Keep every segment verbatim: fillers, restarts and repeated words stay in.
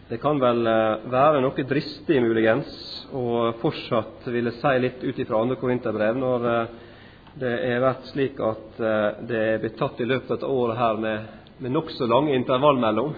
Det kan vel være noe dristig muligens, og fortsatt ville si litt ut ifra andre Korinterbrev, når det er vært slik at det er blitt tatt i løpet av året her med, med nok så lange intervall mellom.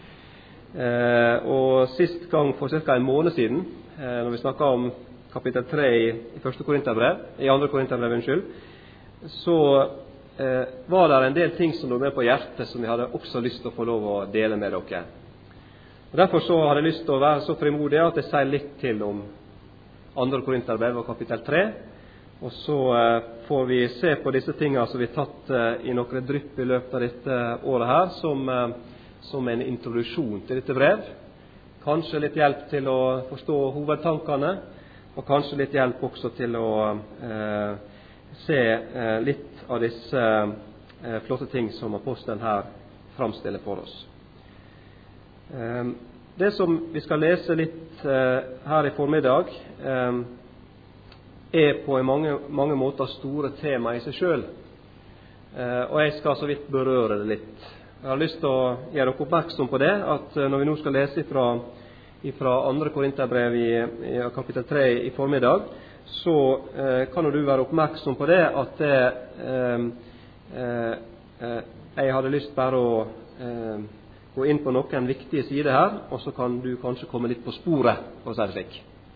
Og sist gang for cirka en måned siden, når vi snakket om kapittel tre i, i første Korinterbrev, i andre Korinterbrev, unnskyld, så eh, var det en del ting som lå med på hjertet som jeg hadde også lyst til å få lov å dele med dere. Og derfor så hadde jeg lyst til å være så frimodig at jeg sier litt til om andre Korinterbrev og kapittel tre, og så eh, får vi se på disse tingene som vi har tatt eh, i noen drypp i løpet av dette året her, som, eh, som en introduksjon til dette brev. Kanskje litt hjelp til å forstå hovedtankene, og kanskje litt hjelp også til å eh, se eh, litt av disse eh, flotte ting som apostelen her framstiller for oss. Eh, det som vi skal lese litt eh, her i formiddag, eh, er på mange, mange måter store tema i seg selv, eh, og jeg skal så vidt berøre det litt. Jeg har lyst til å gjøre dere oppmerksom på det, at eh, når vi nå skal lese fra fra andre Korinterbrev i, i kapittel tre i formiddag, så eh, kan du være oppmerksom på det at det, eh, eh, jeg hadde lyst bare å eh, gå inn på noen viktige sider her, og så kan du kanskje komme litt på sporet, for å si det slik,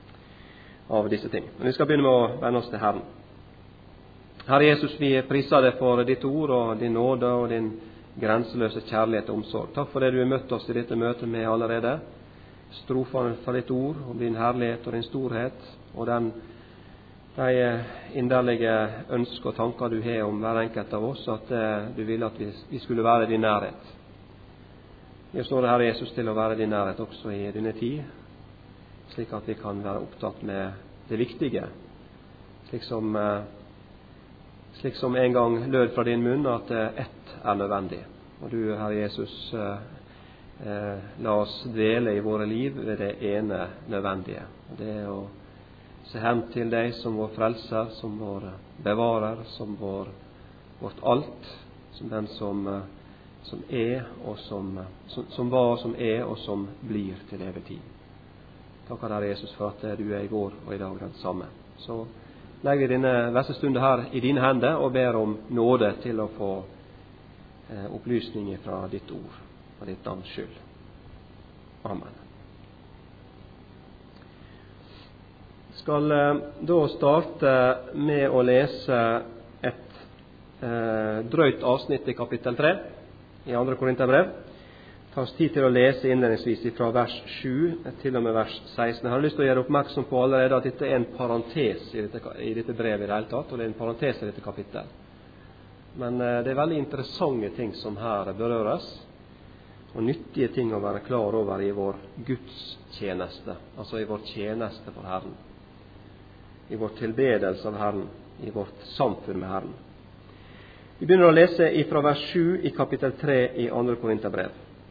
av disse ting. Men vi skal begynne med å vende oss til Herren. Herre Jesus, vi priser deg for ditt ord og din nåde og din grenseløse kjærlighet og omsorg. Takk for det du har møtt oss i dette møtet med allerede. Strofene fra ditt ord om din herlighet og din storhet, og den, de inderlige ønsker og tanker du har om hver enkelt av oss, at eh, du ville at vi, vi skulle være i din nærhet. Jeg står det, Herre Jesus, til å være i din nærhet også i denne tid, slik at vi kan være opptatt med det viktige, slik som, eh, slik som en gang lød fra din munn, at eh, ett er nødvendig. Og du, Herre Jesus, eh, Eh, la oss dvele i våre liv ved det ene nødvendige. Det er å se hen til deg som vår frelser, som vår bevarer, som vår, vårt alt, som den som, som er, og som, som, som var, som er, og som blir til evig tid. Takk Herre Jesus for at du er i går og i dag den samme. Så legger vi denne versestunde her i dine hender og ber om nåde til å få eh, opplysning fra ditt ord. For ditt navns skyld. Amen. Jeg skal eh, da starte med å lese et eh, drøyt avsnitt i kapittel tre i andre Korinterbrev. Ta oss tid til å lese innledningsvis fra vers sju til og med vers seksten. Jeg har lyst til å gjøre oppmerksom på allerede at dette er en parentes i dette, i dette brevet i det hele tatt, og det er en parentes i dette kapittel. Men eh, det er veldig interessante ting som her berøres, og nyttige ting å være klar over i vår Guds tjeneste, altså i vår tjeneste for Herren, i vår tilbedelse av Herren, i vårt samfunn med Herren. Vi begynner å lese fra vers sju i kapittel tre i andre Korinterbrev.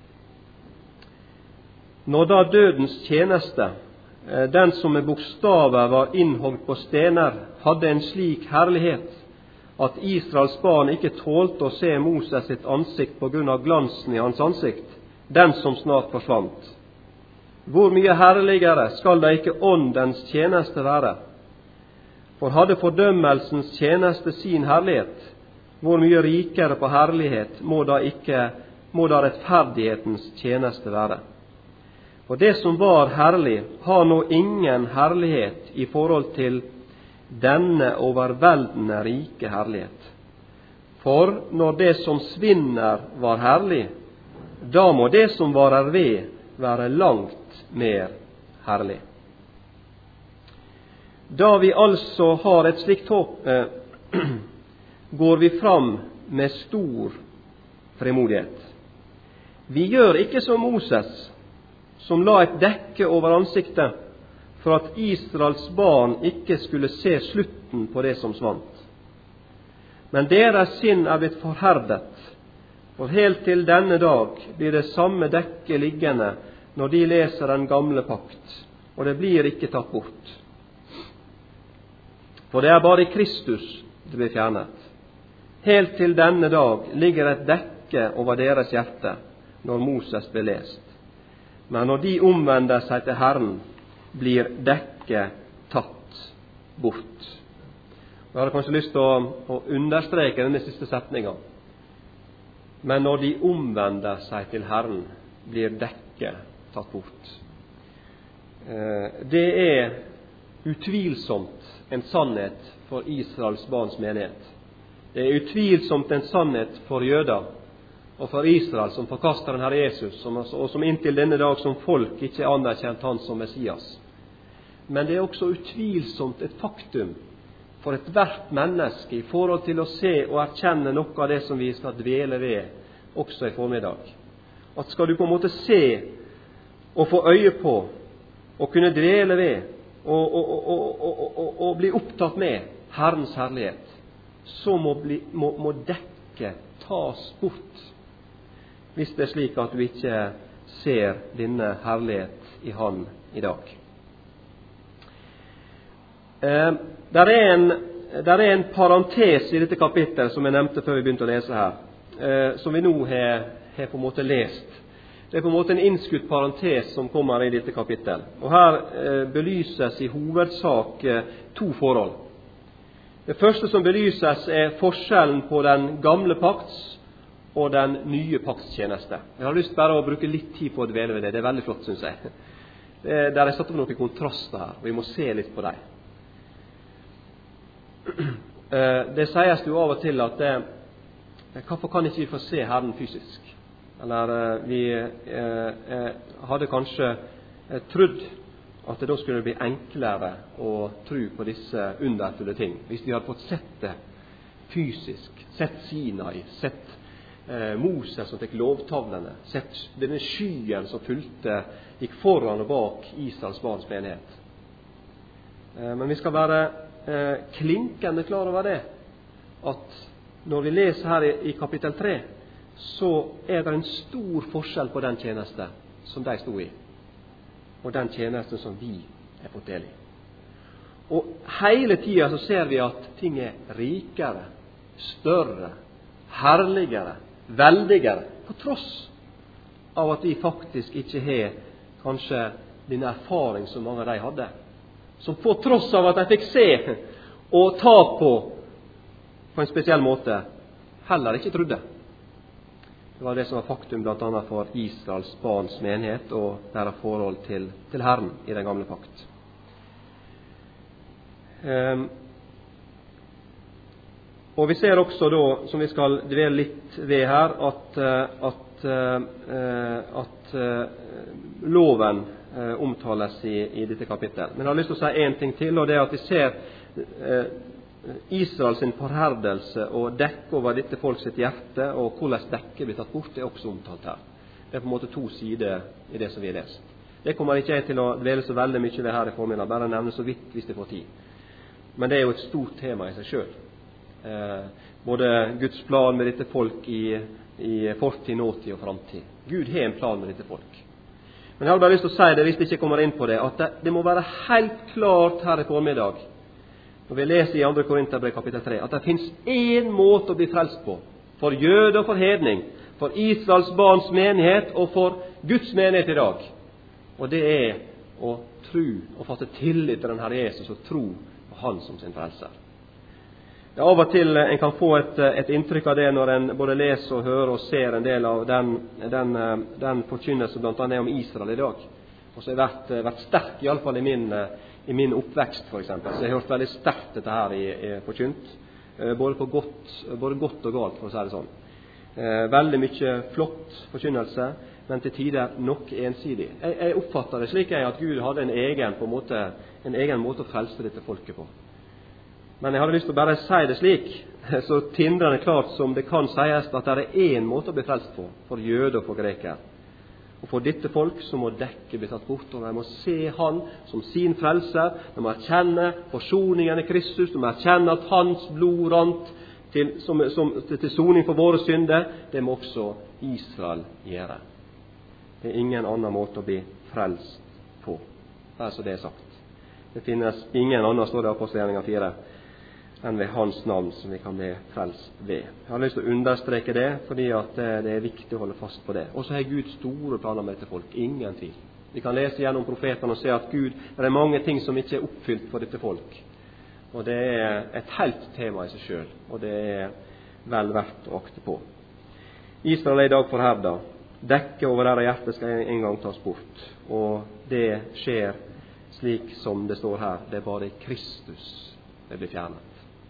Når da dødens tjeneste, den som med bokstaver var innhogd på stener, hadde en slik herlighet, at Israels barn ikke tålte å se Moses sitt ansikt på grunn av glansen i hans ansikt, den som snart forsvant. Hvor mye herligere skal da ikke åndens tjeneste være? For hadde fordømmelsens tjeneste sin herlighet, hvor mye rikere på herlighet må da, ikke, må da rettferdighetens tjeneste være? For det som var herlig, har nå ingen herlighet i forhold til denne overveldende rike herlighet. For når det som svinner var herlig, da må det som varer ved være langt mer herlig. Da vi altså har et slikt håp, eh, går vi fram med stor frimodighet. Vi gjør ikke som Moses, som la et dekke over ansiktet, for at Israels barn ikke skulle se slutten på det som svant. Men deres sinn er blitt forherdet, for helt til denne dag blir det samme dekke liggende når de leser den gamle pakt, og det blir ikke tatt bort. For det er bare i Kristus det blir fjernet. Helt til denne dag ligger et dekke over deres hjerte når Moses ble lest. Men når de omvender seg til Herren, blir dekket tatt bort. Jeg hadde kanskje lyst til å, å understreke denne siste setningen. Men når de omvender seg til Herren, blir dekket tatt bort. Det er utvilsomt en sannhet for Israels barns menighet. Det er utvilsomt en sannhet for jøder og for Israel som forkaster den Herre Jesus, som, og som inntil denne dag som folk ikke anerkjent han som Messias. Men det er også utvilsomt et faktum for et hvert menneske i forhold til å se og erkjenne noe av det som vi skal dvele ved også i formiddag. At skal du på en måte se og få øye på og kunne dvele ved og, og, og, og, og, og bli opptatt med Herrens herlighet, så må, bli, må, må dekket tas bort, hvis det er slik at du ikke ser denne herlighet i Han i dag. Eh, der, er en, der er en parentes i dette kapittelet som jeg nevnte før vi begynte å lese her, eh, som vi nå har, har på en måte lest. Det er på en måte en innskutt parentes som kommer i dette kapittelet. Og her eh, belyses i hovedsak eh, to forhold. Det første som belyses er forskjellen på den gamle pakts og den nye paktstjeneste. Jeg har lyst bare å bruke litt tid på å dvele ved det. Det er veldig flott, synes jeg. Det er, der er satt opp noen kontraster her, og vi må se litt på dem. Det sies jo av og til at det, hvorfor kan ikke vi få se Herren fysisk? Eller vi eh, hadde kanskje trodd at det da skulle bli enklere å tro på disse underfulle ting, hvis vi hadde fått sett det fysisk, sett Sinai, sett eh, Moses som fikk lovtavlene, sett denne skyen som fulgte, gikk foran og bak Israels barns menighet. Eh, men vi skal være eh, klinkende klar over det, at når vi leser her i, i kapittel tre, så er det en stor forskjell på den tjeneste som de stod i, og den tjenesten som vi er fått del i. Og hele tiden så ser vi at ting er rikere, større, herligere, veldigere, på tross av at vi faktisk ikke har kanskje den erfaring som mange av de hadde, som på tross av at de fikk se og ta på på en spesiell måte, heller ikke trodde. Det var det som var faktum blant annet for Israels barns menighet og deres forhold til, til Herren i den gamle pakt. Um, og vi ser også da, som vi skal dvele litt ved her, at, at, at loven omtales i, i dette kapittel. Men jeg har lyst til å si en ting til, og det er at vi ser Israels forherdelse og dekke over dette folks hjerte, og hvordan dekket blir tatt bort, er også omtalt her. Det er på en måte to sider i det som vi har lest. Det kommer ikke jeg til å dvele så veldig mye ved her i formiddag, bare nevne så vidt hvis det får tid. Men det er jo et stort tema i seg selv. Eh, både Guds plan med dette folk i, i fortid, nåtid og framtid. Gud har en plan med dette folk. Men jeg har bare lyst til å si det, hvis det ikke kommer inn på det, at det, det må være helt klart her i formiddag, når vi leser i andre Korinterbrev kapittel tre, at det finnes én måte å bli frelst på, for jøde og for hedning, for Israels barns menighet og for Guds menighet i dag. Og det er å tro og fatte tillit til den Herre Jesus og tro på Han som sin frelser. Ja, av og til en kan få et, et inntrykk av det når en både leser og hører og ser en del av den, den, den forkynnelse blant annet om Israel i dag. Og så har jeg vært, vært sterk, i alle fall i min i min oppvekst for eksempel, så jeg har hørt veldig sterkt dette her i, i forkynt, både på godt, både godt og galt, for å si det sånn. Eh, veldig mye flott forkynnelse, men til tider nok ensidig. Jeg, jeg oppfatter det slik jeg, at Gud hadde en egen, på en måte, en egen måte å frelse dette folket på. Men jeg hadde lyst til å bare si det slik, så tindrende klart som det kan sies at det er en måte å bli frelst på, for jøde og for greker. Og for dette folk så må dekket bli tatt bort, og de må se Han som sin frelser, de må erkjenne forsoningen i Kristus, de må erkjenne at Hans blod rant til, som, som, til, til soning for våre synder. Det må også Israel gjøre. Det er ingen annen måte å bli frelst på. Det er så det er sagt. Det finnes ingen annen, står det i Apostelgjerningen fire, enn ved hans navn som vi kan bli frelst ved. Jeg har lyst til å understreke det, fordi at det er viktig å holde fast på det. Og så har Gud store planer med dette folk, ingen tvil. Vi kan lese gjennom profetene og se at Gud, det er mange ting som ikke er oppfylt for dette folk. Og det er et helt tema i seg selv, og det er vel verdt å akte på. Israel er i dag forherdet. Dekket over deres hjerte skal en gang tas bort. Og det skjer slik som det står her. Det er bare i Kristus det blir fjernet.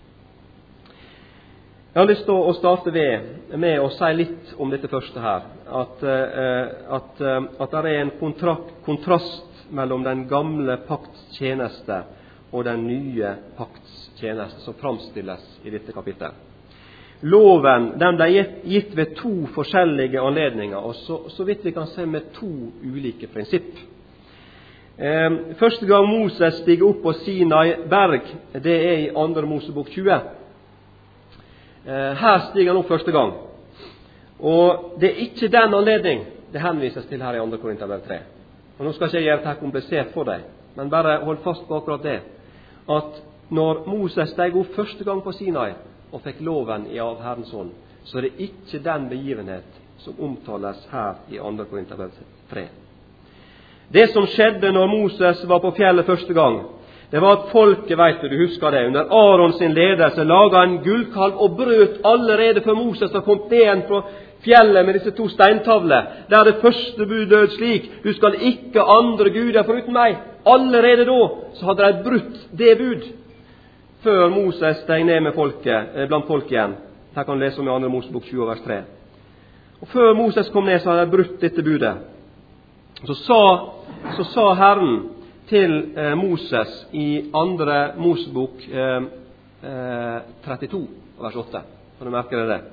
Jeg har lyst til å starte ved, med å si litt om dette første her. At, at, at det er en kontrakt, kontrast mellom den gamle pakts tjeneste og den nye pakts tjeneste som framstilles i dette kapittel. Loven den ble gitt ved to forskjellige anledninger, og så, så vidt vi kan se med to ulike prinsipp. Eh, første gang Moses stiger opp på Sinai berg, det er i andre Mosebok tjue. Eh, her stiger han opp første gang. Og det er ikke den anledning det henvises til her i andre Korinterbrev tre. Og nå skal jeg ikke gjøre dette komplisert for deg, men bare hold fast på akkurat det. At når Moses steg opp første gang på Sinai, og fikk loven i av Herrens ånd, så er det ikke den begivenhet som omtales her i andre Korinterbrev tre. Det som skjedde når Moses var på fjellet første gang, det var at folket, vet du, du husker det, under Aaron sin ledelse laget en gullkalv og brøt allerede før Moses var kommet ned igjen på fjellet med disse to steintavler, der det første budet lød slik: du skal ikke andre guder foruten meg. Allerede da så hadde de brutt det bud, før Moses steg ned med folket, blant folk igjen. Her kan du lese om i andre Mosebok tjue, vers tre. Og før Moses kom ned, så hadde de brutt dette budet. Så sa, så sa Herren til eh, Moses i andre Mosebok eh, eh, trettito, vers åtte. Kan du merke deg det?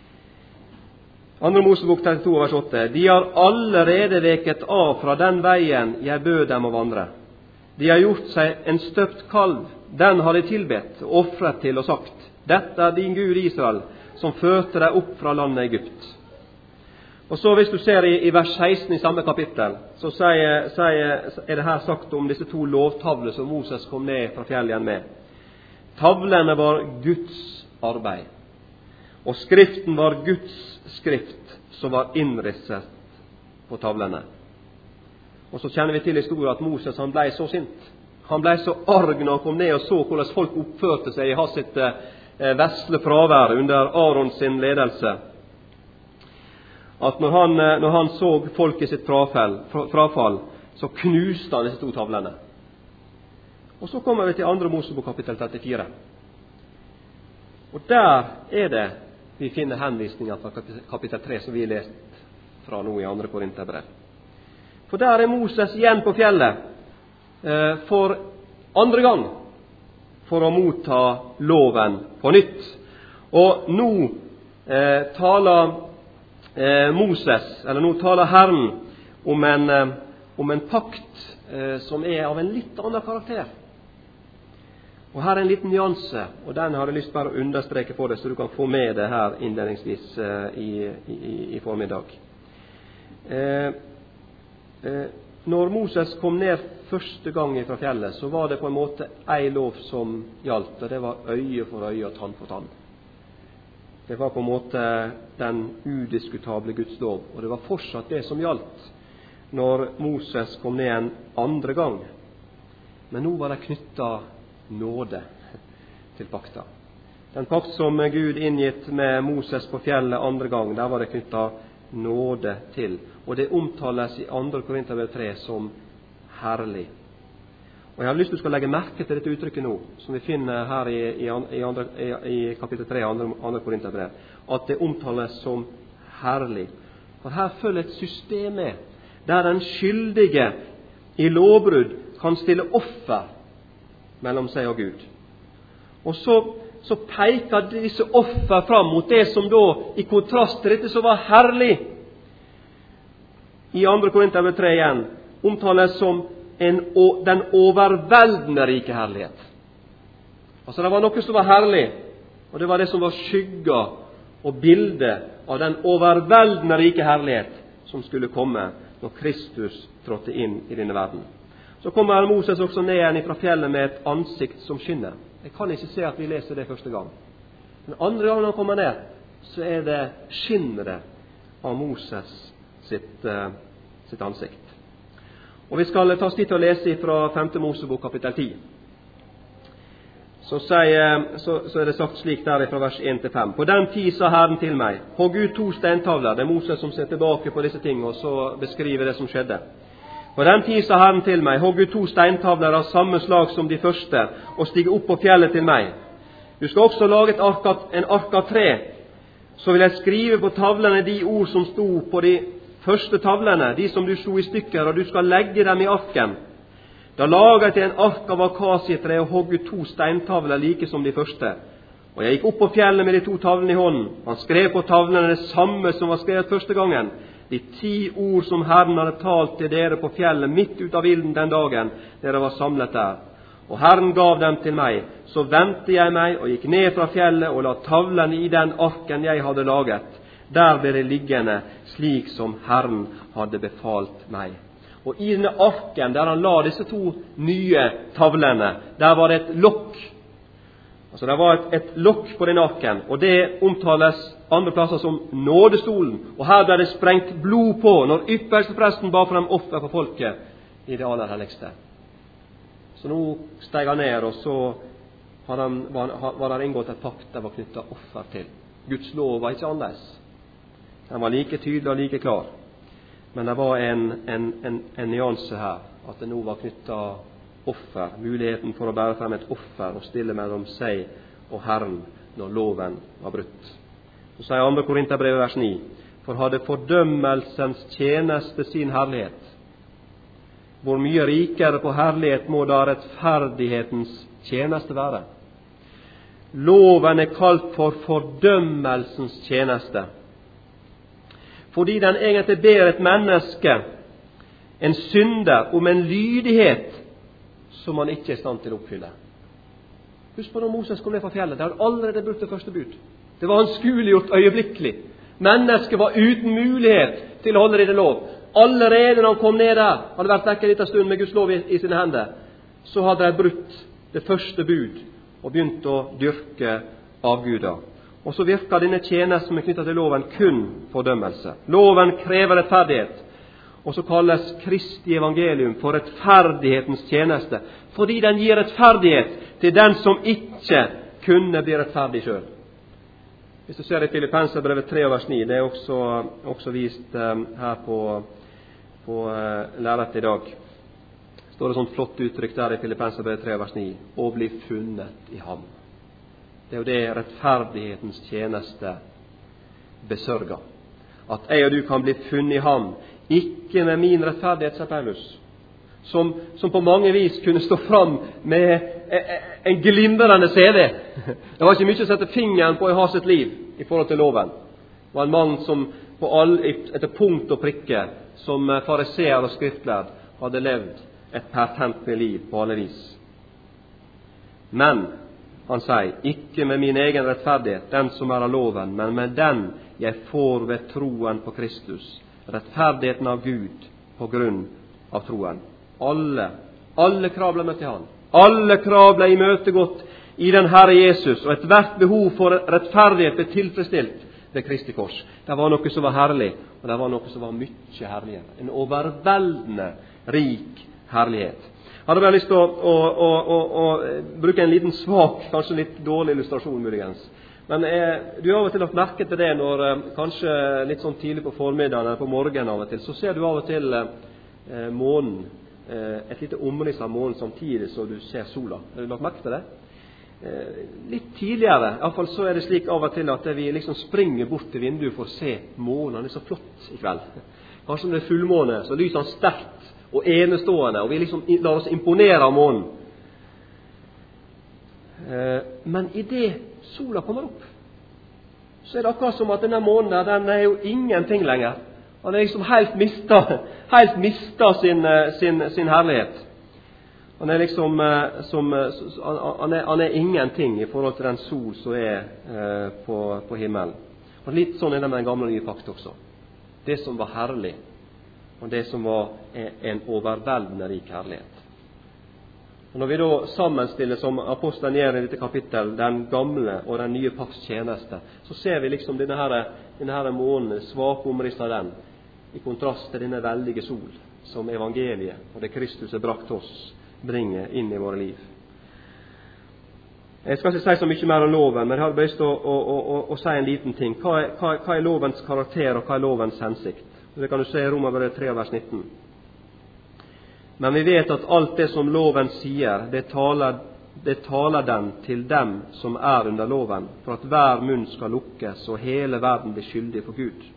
Andre Mosebok trettito, vers åtte. De har allerede veket av fra den veien jeg bød dem å vandre. De har gjort seg en støpt kalv. Den har de tilbedt og offret til og sagt: dette er din Gud Israel, som førte deg opp fra landet Egypt. Og så hvis du ser i, i vers seksten i samme kapittel, så sier, sier, er det her sagt om disse to lovtavler som Moses kom ned fra fjellet igjen med. Tavlene var Guds arbeid, og skriften var Guds skrift som var innrisset på tavlene. Og så kjenner vi til historien at Moses han ble så sint. Han ble så arg når han kom ned og så hvordan folk oppførte seg i hans sitt eh, vesle fravær under Aaron sin ledelse, at når han, når han så folket sitt frafall, frafall, så knuste han disse to tavlene. Og så kommer vi til andre Mosebok kapittel trettifire. Og der er det vi finner henvisninger fra kapittel tre som vi har lest fra nå i andre Korinterbrev. For der er Moses igjen på fjellet for andre gang for å motta loven på nytt. Og nå eh, taler eh, Moses, eller nå taler Herren om en, eh, om en pakt eh, som er av en litt annen karakter. Og her er en liten nyanse, og den har jeg lyst bare å understreke for deg, så du kan få med det her innledningsvis eh, i, i, i formiddag. Eh, eh, Når Moses kom ned første gang fra fjellet, så var det på en måte en lov som gjaldt, og det var øye for øye og tann for tann. Det var på en måte den udiskutable Guds lov, og det var fortsatt det som gjaldt når Moses kom ned en andre gang. Men nå var det knyttet nåde til pakta. Den pakt som Gud inngitt med Moses på fjellet andre gang, der var det knyttet nåde til. Og det omtales i andre Korinterbrev tre som herlig. Og jeg har lyst til å skal legge merke til dette uttrykket nå, som vi finner her i, i, i, andre, i, i kapittel tre i andre, andre Korinterbrev, at det omtales som herlig. For her følger et system med, der den skyldige i lovbrudd kan stille offer mellom seg og Gud. Og så så peker disse offer fram mot det som da, i kontrast til dette som var herlig, i andre Korinterbrev tre igjen, omtales som en, den overveldende rike herlighet. Altså det var noe som var herlig, og det var det som var skygga og bilde av den overveldende rike herlighet som skulle komme når Kristus trådte inn i denne verden. Så kommer Moses også ned igjen fra fjellet med et ansikt som skinner. Jeg kan ikke se at vi leser det første gang. Men andre gang han kommer ned, så er det skinnere av Moses sitt, uh, sitt ansikt. Og vi skal ta oss tid til å lese fra femte Mosebok kapittel ti. Så, sier, så, så er det sagt slik der fra vers en til fem. På den tid sa Herren til meg, hogg ut to steintavler. Det er Moses som ser tilbake på disse ting, og så beskriver det som skjedde. På den tid sa Herren til meg, hogg ut to steintavler av samme slag som de første, og stige opp på fjellet til meg. Du skal også lage et ark av, en ark av tre. Så vil jeg skrive på tavlene de ord som sto på de første tavlene, de som du slo i stykker, og du skal legge dem i arken. Da laget jeg en ark av akasietre og hogg ut to steintavler like som de første. Og jeg gikk opp på fjellet med de to tavlene i hånden. Han skrev på tavlene det samme som var skrevet første gangen. De ti ord som Herren hadde talt til dere på fjellet midt ut av ilden den dagen dere var samlet der. Og Herren gav dem til meg. Så ventet jeg meg og gikk ned fra fjellet og la tavlene i den arken jeg hadde laget. Der ble det liggende slik som Herren hadde befalt meg. Og i denne arken der han la disse to nye tavlene, der var det et lokk. Altså det var et, et lokk på den arken, og det omtales andre plasser som nådestolen. Og her ble det sprengt blod på når ypperstepresten ba for dem offer for folket i det aller helligste. Så nå steg han ned, og så var, han, var det inngått et pakt der var knyttet offer til. Guds lov var ikke annerledes. Den var like tydelig og like klar. Men det var en, en, en, en nyanse her, at det nå var knyttet offer, muligheten for å bære frem et offer og stille mellom seg og Herren når loven var brutt. Så sier andre Korinterbrevet vers ni, for hadde fordømmelsens tjeneste sin herlighet, hvor mye rikere på herlighet må da rettferdighetens tjeneste være. Loven er kalt for fordømmelsens tjeneste, fordi den egentlig ber et menneske, en synder, om en lydighet som han ikke er i stand til å oppfylle. Husk på når Moses kom ned fra fjellet, det hadde allerede brutt det første bud. Det var anskueliggjort øyeblikkelig. Mennesket var uten mulighet til å holde det i lov. Allerede når han kom ned der, hadde vært vekk en liten stund med Guds lov i, i sine hender, så hadde de brutt det første bud og begynt å dyrke avguder. Og så virker denne tjenesten som er knyttet til loven kun fordømmelse. Loven krever rettferdighet, og så kalles Kristi evangelium for rettferdighetens tjeneste, fordi den gir rettferdighet til den som ikke kunne bli rettferdig selv. Hvis du ser i Filippenserbrevet tre vers ni, det er også, også vist um, her på, på uh, læret i dag. Står det sånt flott uttrykk der i Filippenserbrevet tre vers ni, å bli funnet i ham. Det er jo det rettferdighetens tjeneste besørger. At jeg og du kan bli funnet i ham, ikke med min rettferdighet, sa Paulus, som, som på mange vis kunne stå fram med en glimrende C V. Det var ikke mye å sette fingeren på i hans sitt liv i forhold til loven. Det var en mann som på all, etter punkt og prikke, som fariseer og skriftlærd, hadde levd et pertentlig liv på alle vis. Men han sier, ikke med min egen rettferdighet, den som er av loven, men med den jeg får ved troen på Kristus, rettferdigheten av Gud på grunn av troen. Alle, alle krav ble møtt i han. Alle krav ble imøtegått i den Herre Jesus, og et hvert behov for rettferdighet ble tilfredsstilt ved Kristi kors. Det var noe som var herlig, og det var noe som var mye herligere. En overveldende rik herlighet. Jeg hadde bare lyst til å, å, å, å, å bruke en liten svak, kanskje litt dårlig illustrasjon muligens. Men eh, du har av og til lagt merke til det når eh, kanskje litt sånn tidlig på formiddagen eller på morgenen av og til, så ser du av og til eh, månen, eh, et lite omriss av månen samtidig så du ser sola. Har du lagt merke til det? Eh, litt tidligere, i hvert fall så er det slik av og til at vi liksom springer bort til vinduet for å se månen. Han er så flott i kveld. Kanskje når det er fullmåne, så lyser han sterkt og enestående, og vi liksom lar oss imponere av månen. Eh, men i det sola kommer opp, så er det akkurat som at denne månen der, den er jo ingenting lenger. Han er liksom helt mistet, helt mistet sin, sin, sin herlighet. Han er liksom som, han, er, han er ingenting i forhold til den sol som er eh, på, på himmelen. Og litt sånn er det med den gamle nye pakt også. Det som var herlig, og det som var en overveldende rik herlighet. Og når vi da sammenstiller, som apostelen gjør i dette kapittel, den gamle og den nye pakts tjeneste, så ser vi liksom denne her, denne her månen, svake omriss av den, i kontrast til denne veldige sol, som evangeliet og det Kristus har brakt oss, bringer inn i våre liv. Jeg skal ikke si så mye mer om loven, men jeg har bare lyst til å, å, å, å, å si en liten ting. Hva er, hva, hva er lovens karakter, og hva er lovens hensikt? Det kan du se i Romerbrevet tre, vers nitten. Men vi vet at alt det som loven sier, det taler, det taler den til dem som er under loven, for at hver munn skal lukkes, og hele verden blir skyldig for Gud.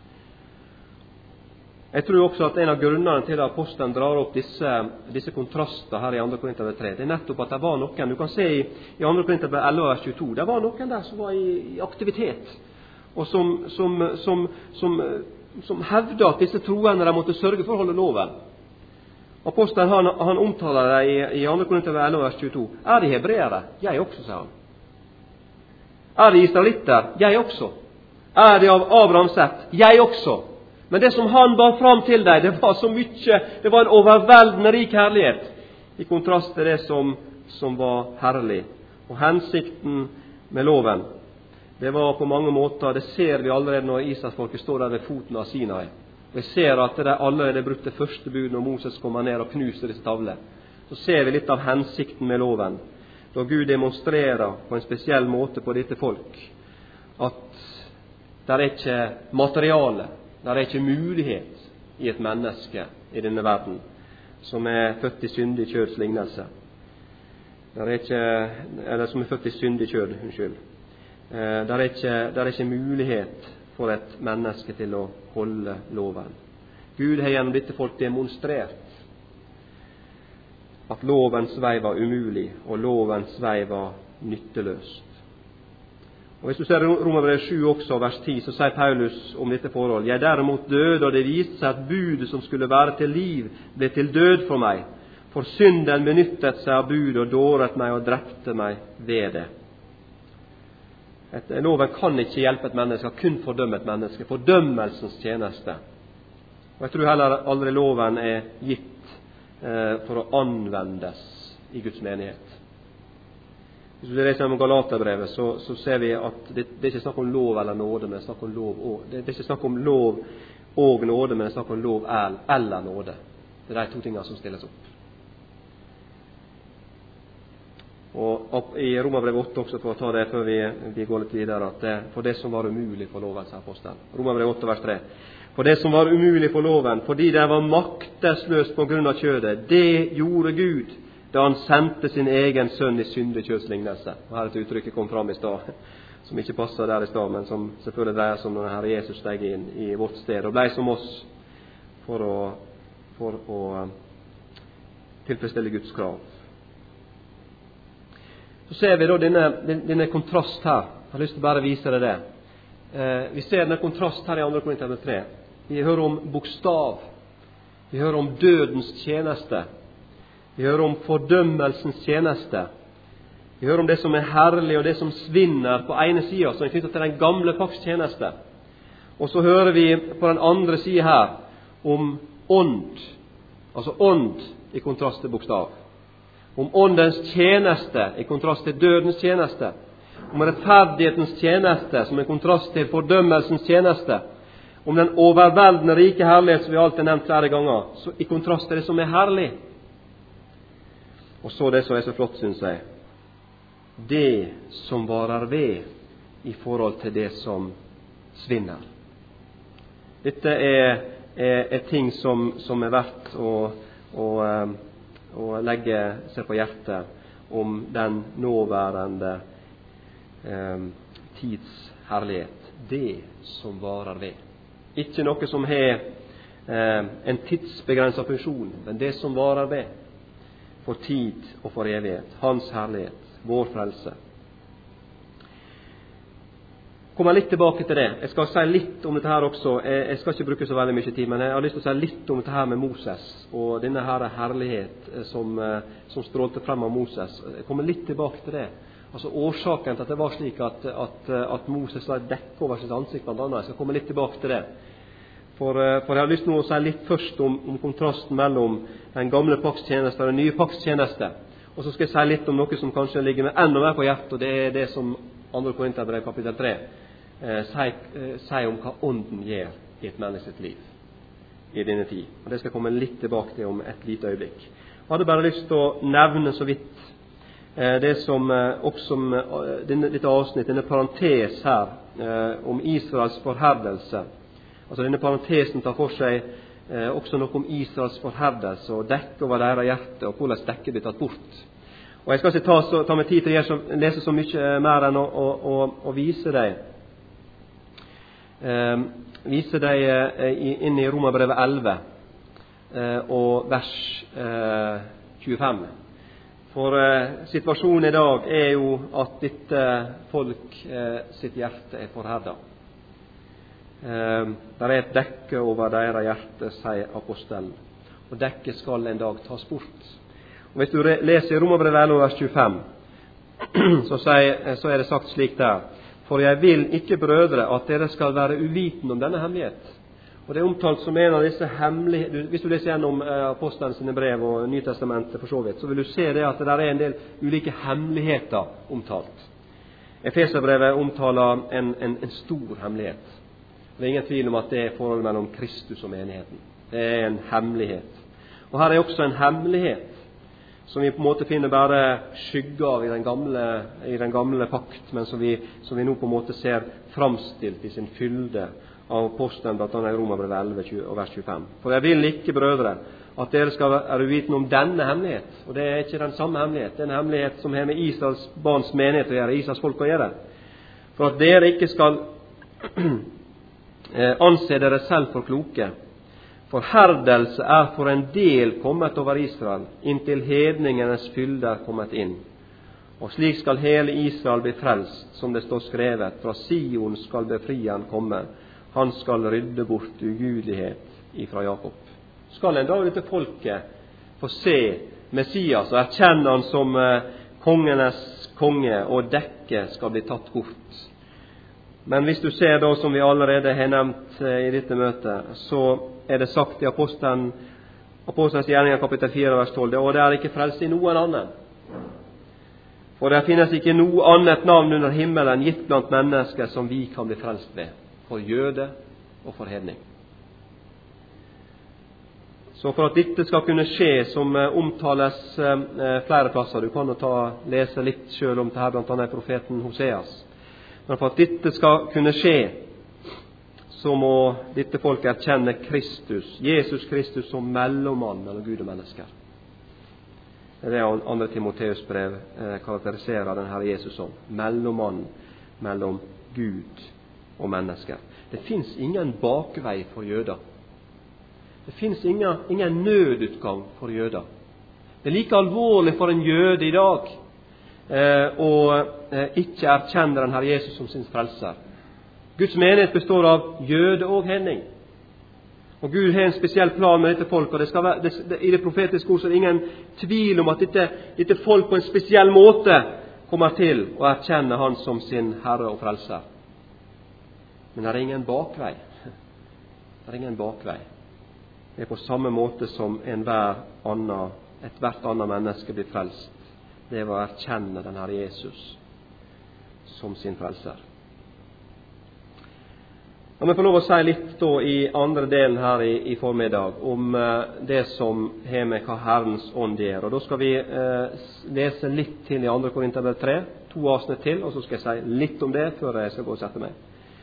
Jeg tror også at en av grunnene til at apostelen drar opp disse, disse kontraster her i andre Korinterbrev tre, det er nettopp at det var noen, du kan se i, i andre Korinterbrev elleve, vers tjueto, det var noen der som var i, i aktivitet, og som, som, som, som, som hevde at disse troende de måtte sørge for å holde loven. Apostelen han, han omtaler det i, i andre Korinterbrev elleve, vers tjueto. Er de hebreere? Jeg også, sier han. Er de israelitter? Jeg også. Er de av Abrahams ett? Jeg også. Men det som han bar fram til deg, det var så mye, det var en overveldende rik herlighet, i kontrast til det som, som var herlig. Og hensikten med loven, det var på mange måter, det ser vi allerede når Israelsfolket står der ved foten av Sinai. Vi ser at det allerede brutt det første bud når Moses kommer ned og knuser disse tavler. Så ser vi litt av hensikten med loven, da Gud demonstrerer på en spesiell måte på dette folk, at det er ikke materiale, det er ikke mulighet i et menneske i denne verden som er født i syndig kjøds lignelse. Det er ikke, eller som er født i syndig kjød, unnskyld. Det er ikke, det er ikke mulighet for et menneske til å holde loven. Gud har gjennom dette folk demonstrert at lovens vei var umulig, og lovens vei var nytteløst. Og hvis du ser Romerbrevet sju også, vers ti, så sier Paulus om dette forhold: Jeg derimot døde, og det viste seg at budet som skulle være til liv, ble til død for meg. For synden benyttet seg av budet og dåret meg og drepte meg ved det. Et, loven kan ikke hjelpe et menneske, kun fordømme et menneske. Fordømmelsens tjeneste. Og jeg tror heller aldri loven er gitt eh, for å anvendes i Guds menighet. Hvis vi leser om Galaterbrevet, så, så ser vi at det, det er ikke snakk om lov eller nåde, men det er snakk om lov og, det, det er ikke snakk om lov og nåde, men det er snakk om lov eller nåde. Det er de to tingene som stilles opp. Og i Romerbrevet åtte også, for å ta det før vi, vi går litt videre, at det, for det som var umulig for loven, sier apostelen. Romerbrevet åtte, vers tre. For det som var umulig for loven, fordi det var maktesløst på grunn av kjødet, det gjorde Gud, da han sendte sin egen sønn i syndig kjødslignelse. Og her er et uttrykk kom fram i stad, som ikke passer der i stad, men som selvfølgelig dreier seg om når Herre Jesus steg inn i vårt sted, og ble som oss for å, for å tilfredsstille Guds krav. Så ser vi da denne, denne kontrast her. Jeg har lyst til å bare vise deg det. Eh, vi ser denne kontrast her i andre Korinterbrev tre. Vi hører om bokstav. Vi hører om dødens tjeneste. Vi hører om fordømmelsens tjeneste. Vi hører om det som er herlig og det som svinner på ene siden, som er knyttet til den gamle pakts tjeneste. Og så hører vi på den andre siden her om ånd, altså ånd i kontrast til bokstav. Om åndens tjeneste i kontrast til dødens tjeneste. Om rettferdighetens tjeneste som er kontrast til fordømmelsens tjeneste. Om den overveldende rike herlighet som vi alltid har nevnt flere ganger, så i kontrast til det som er herlig. Og så det som er så flott, synes jeg, det som varer ved i forhold til det som svinner. Dette er, er, er ting som, som er verdt å, å, å legge seg på hjertet om den nåværende eh, tids herlighet. Det som varer ved. Ikke noe som har eh, en tidsbegrenset funksjon, men det som varer ved. For tid og for evighet. Hans herlighet, vår frelse. Kommer litt tilbake til det. Jeg skal si litt om dette her også. Jeg skal ikke bruke så veldig mye tid, men jeg har lyst til å si litt om dette her med Moses, og denne her herlighet som, som strålte frem av Moses. Jeg kommer litt tilbake til det. Altså årsaken til at det var slik at, at, at Moses la et dekke over sitt ansikt, blant annet. Jeg skal komme litt tilbake til det. For, for jeg har lyst til å si litt først om, om kontrasten mellom den gamle paktstjeneste og den nye paktstjeneste. Og så skal jeg si litt om noe som kanskje ligger meg enda mer på hjertet, og det er det som andre Korinterbrev kapittel tre eh, sier, eh, sier om hva ånden gjør i et menneskets liv i denne tid. Og det skal jeg komme litt tilbake til om et lite øyeblikk. Jeg hadde bare lyst til å nevne så vidt eh, det som eh, også eh, denne, dette avsnitt, denne parentes her, eh, om Israels forherdelse. Altså denne parentesen tar for seg eh, også noe om Israels forherdelse og dekk over deres hjerte, og hvordan dekket blir tatt bort. Og jeg skal ikke ta, så, ta meg tid til å gjøre så, lese så mye mer enn å, å, å, å vise deg eh, vise deg eh, inn i Romerbrevet elleve eh, og vers eh, tjuefem. For eh, situasjonen i dag er jo at dette folk eh, sitt hjerte er forherdet. Eh, der er et dekke over deres hjerte, sier apostelen. Og dekket skal en dag tas bort. Og hvis du leser i Romerbrevet elleve vers tjuefem, så, sier, så er det sagt slik der: For jeg vil ikke, brødre, at dere skal være uviten om denne hemmelighet. Og det er omtalt som en av disse hemmeligheter. Hvis du leser gjennom apostelens sine brev og Nytestamentet for så vidt, så vil du se det at det der er en del ulike hemmeligheter omtalt. Efeserbrevet omtaler en, en, en stor hemmelighet. Det er ingen tvil om at det er forholdet mellom Kristus og menigheten. Det er en hemmelighet. Og her er også en hemmelighet som vi på en måte finner bare skygge av i den gamle, i den gamle pakt, men som vi, som vi nå på en måte ser framstilt i sin fylde av apostelen, blant annet i Romerbrevet elleve og vers tjuefem. For jeg vil ikke, brødre, at dere skal være uvitende om denne hemmelighet. Og det er ikke den samme hemmelighet. Det er en hemmelighet som har med Israels barns menighet å gjøre, Israels folk å gjøre. For at dere ikke skal anse dere selv for kloke. Forherdelse er for en del kommet over Israel, inntil hedningenes fylde er kommet inn. Og slik skal hele Israel bli frelst, som det står skrevet: Fra Sion skal befrieren komme, han skal rydde bort ugudelighet ifra Jakob. Skal en da dette folket få se Messias og erkjenne han som kongenes konge, og dekket skal bli tatt bort. Men hvis du ser da, som vi allerede har nevnt i dette møtet, så er det sagt i apostelen, apostelens gjerninger kapittel fire vers tolv, og det er ikke frelse i noen annen. For det finnes ikke noe annet navn under himmelen gitt blant mennesker som vi kan bli frelst ved, for jøde og for hedning. Så for at dette skal kunne skje, som omtales flere plasser, du kan jo ta, lese litt selv om det her, blant annet profeten Hoseas, men for at dette skal kunne skje, så må dette folket erkjenne Kristus, Jesus Kristus, som mellommann mellom Gud og mennesker. Det er det andre Timoteus brev eh, karakteriserer den Herre Jesus som. Mellommann mellom Gud og mennesker. Det finnes ingen bakvei for jøder. Det finnes ingen, ingen nødutgang for jøder. Det er like alvorlig for en jøde i dag eh, å eh, ikke erkjenne den Herre Jesus som sin frelser. Guds menighet består av jøde og hedning. Og Gud har en spesiell plan med dette folk, og det skal være, det, det, i det profetiske ord så er det ingen tvil om at dette, dette folk på en spesiell måte kommer til å erkjenne han som sin Herre og frelser. Men det er ingen bakvei. Det er ingen bakvei. Det er på samme måte som en hver annen, et hvert annet menneske blir frelst. Det er å erkjenne den Herre Jesus som sin frelser. Og vi får lov å si litt da i andre delen her i, i formiddag om uh, det som har med hva Herrens ånd gjør. Og da skal vi uh, lese litt til i andre Korinterbrev tre, to avsnitt til, og så skal jeg si litt om det før jeg skal gå og sette meg.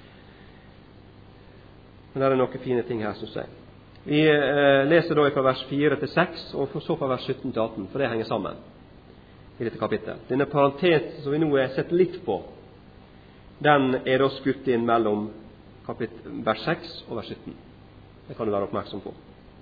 Men det er noen fine ting her, synes jeg. Vi uh, leser da fra vers fire til seks, og så fra vers sytten til atten, for det henger sammen i dette kapittel. Denne parentes som vi nå har sett litt på, den er da skutt inn mellom kapittel, vers seks og vers sytten. Det kan du være oppmerksom på.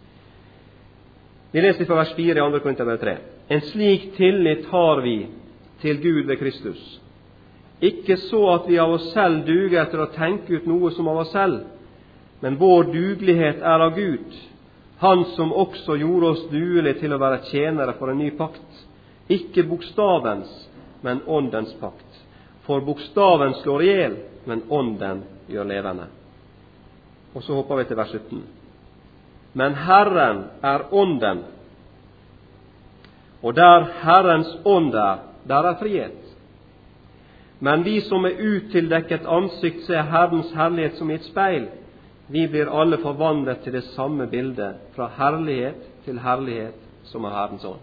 Vi leser fra vers fire i andre Korinterbrev tre. En slik tillit har vi til Gud ved Kristus. Ikke så at vi av oss selv duger til å tenke ut noe som av oss selv, men vår dugelighet er av Gud, Han som også gjorde oss duelige til å være tjenere for en ny pakt. Ikke bokstavens, men åndens pakt. For bokstaven slår ihjel, men ånden gjør levende. Og så hopper vi til vers sytten. Men Herren er ånden, Og der Herrens ånd er, der er frihet. Men vi som med utildekket ansikt ser Herrens herlighet som i et speil, vi blir alle forvandlet til det samme bildet, fra herlighet til herlighet, som er Herrens ånd.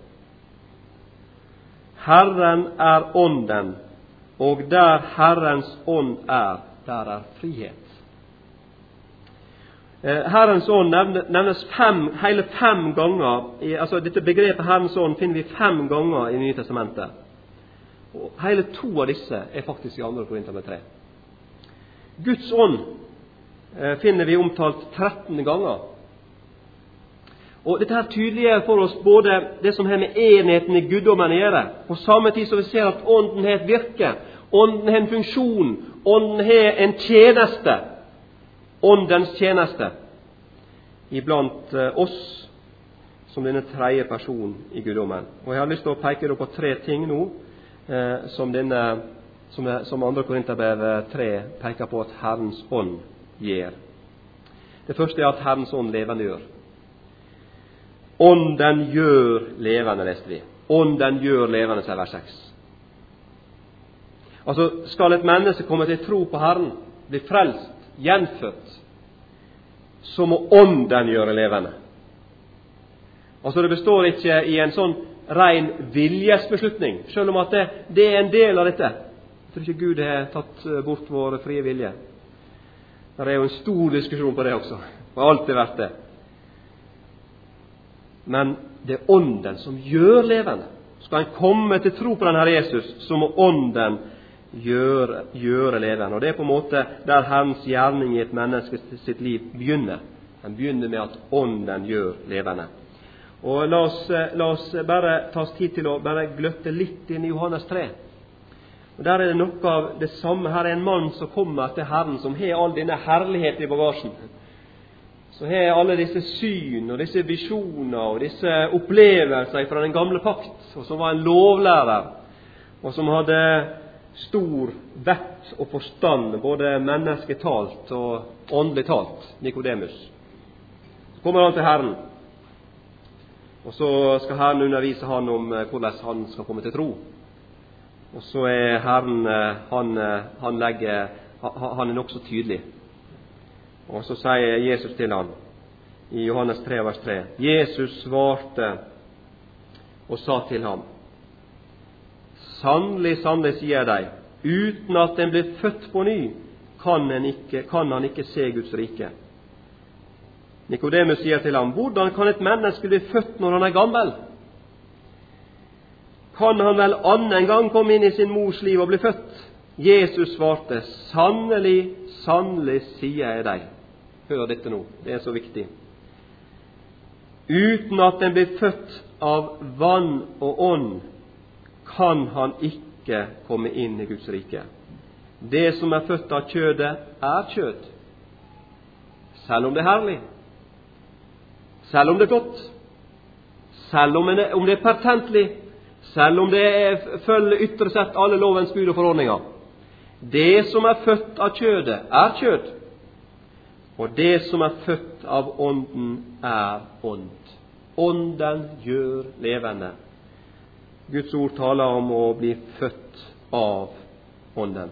Herren er ånden, og der Herrens ånd er, der er frihet. Herrens ånd nevnes fem, hele fem ganger. Altså dette begrepet Herrens ånd finner vi fem ganger i Nye Testamentet. Og hele to av disse er faktisk i andre Korinterbrev tre. Guds ånd finner vi omtalt tretten ganger. Og dette her tydeliggjør for oss både det som har med enheten i guddommen å gjøre, på samme tid som vi ser at ånden har et virke, ånden har en funksjon, ånden har en tjeneste, åndens tjeneste iblant oss som denne tredje person i guddommen. Og jeg har lyst til å peke på tre ting nå eh, som, denne, som, som andre Korinterbrev tre peker på at Herrens ånd gjør. Det første er at Herrens ånd levendegjør. Ånden gjør levende, leste vi. Ånden gjør levende, sier vers seks. Altså, skal et menneske komme til tro på Herren, bli frelst, gjenfødt, så må ånden gjøre levende. Altså, det består ikke i en sånn ren viljesbeslutning, selv om at det, det er en del av dette. Jeg tror ikke Gud har tatt bort vår frie vilje. Det er jo en stor diskusjon på det også, og har alltid vært det. Men det er ånden som gjør levende. Skal en komme til tro på den Herre Jesus, så må ånden gjøre, gjøre levende. Og det er på en måte der Herrens gjerning i et menneske sitt liv begynner. Den begynner med at ånden gjør levende. Og la oss, la oss bare ta oss tid til å bare gløtte litt inn i Johannes tre. Og der er det noe av det samme. Her er en mann som kommer til Herren, som har all denne herlighet i bagasjen. Så har alle disse syn og disse visjoner og disse opplevelser fra den gamle pakt, og som var en lovlærer, og som hadde stor vett og forstand, både mennesketalt og åndelig talt, Nikodemus. Så kommer han til Herren, og så skal Herren undervise han om hvordan han skal komme til tro. Og så er Herren, han, han, legger, han er nok så tydelig. Og så sier Jesus til han i Johannes tre, vers tre. Jesus svarte og sa til ham: Sannelig, sannelig sier jeg deg, uten at en blir født på ny, kan, en ikke, kan han ikke se Guds rike. Nikodemus sier til ham: Hvordan kan et menneske bli født når han er gammel? Kan han vel annen gang komme inn i sin mors liv og bli født? Jesus svarte: Sannelig, sannelig sier jeg deg. Hør dette nå, det er så viktig. Uten at en blir født av vann og ånd, kan han ikke komme inn i Guds rike. Det som er født av kjødet, er kjød. Selv om det er herlig. Selv om det er godt. Selv om det, om det er pertentlig. Selv om det er, følger ytre sett alle lovens bud og forordninger. Det som er født av kjødet, er kjød. Og det som er født av ånden, er ånd. Ånden gjør levende. Guds ord taler om å bli født av ånden.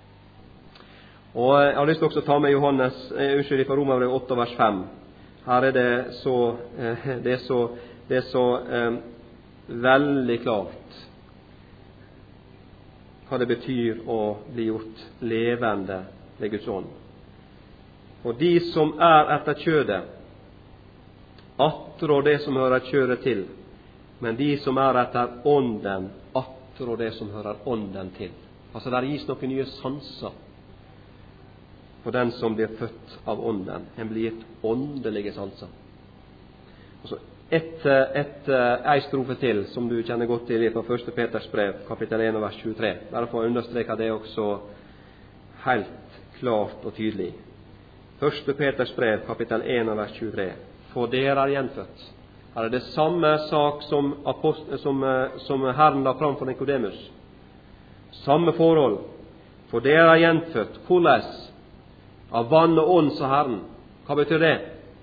Og jeg har lyst til også å ta med Johannes, eh, unnskyld, fra Romerbrevet åtte, vers fem. Her er det så, eh, det er så, det er så eh, veldig klart hva det betyr å bli gjort levende ved Guds ånd. Og de som er etter kjødet, attrår det som hører kjødet til, men de som er etter ånden, attrår det som hører ånden til. Altså der gis noen nye sanser for den som blir født av ånden. En blir gitt åndelige sanser. Altså et, et, ei strofe til, som du kjenner godt til fra første Peters brev, kapittel en, vers tjuetre. Derfor understreker det også helt klart og tydelig. Første Peters brev, kapittel en, vers tjuetre. For dere er gjenfødt. Her er det samme sak som, apost, som, som Herren la fram for Nikodemus. Samme forhold. For dere er gjenfødt. Hvordan? Av vann og ånd, sa Herren. Hva betyr det?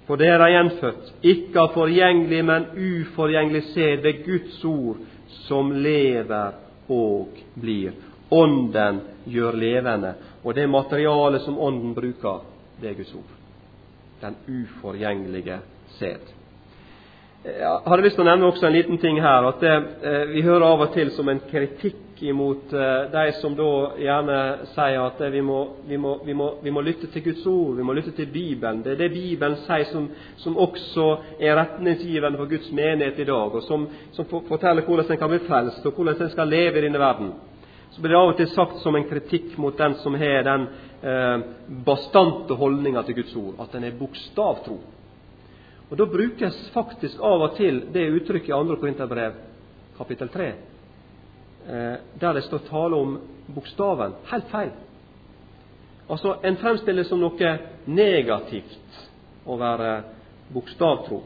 For dere er gjenfødt, ikke av forgjengelig, men uforgjengelig sæd ved Guds ord, som lever og blir. Ånden gjør levende, og det materialet som ånden bruker, det er Guds ord. Den uforgjengelige sæd. Jeg hadde lyst til å nevne også en liten ting her, at det, eh, vi hører av og til som en kritikk imot eh, de som da gjerne sier at eh, vi, må, vi, må, vi, må, vi må lytte til Guds ord, vi må lytte til Bibelen. Det er det Bibelen sier som, som også er retningsgivende for Guds menighet i dag, og som, som forteller hvordan den kan bli frelst, og hvordan den skal leve i denne verden. Så blir det av og til sagt som en kritikk mot den som har den eh, bastante holdningen til Guds ord, at den er bokstavtro. Og da brukes faktisk av og til det uttrykket i andre Korinterbrev, kapittel tre, eh, der det står tale om bokstaven, helt feil. Altså, en fremstiller det som noe negativt å være bokstavtro.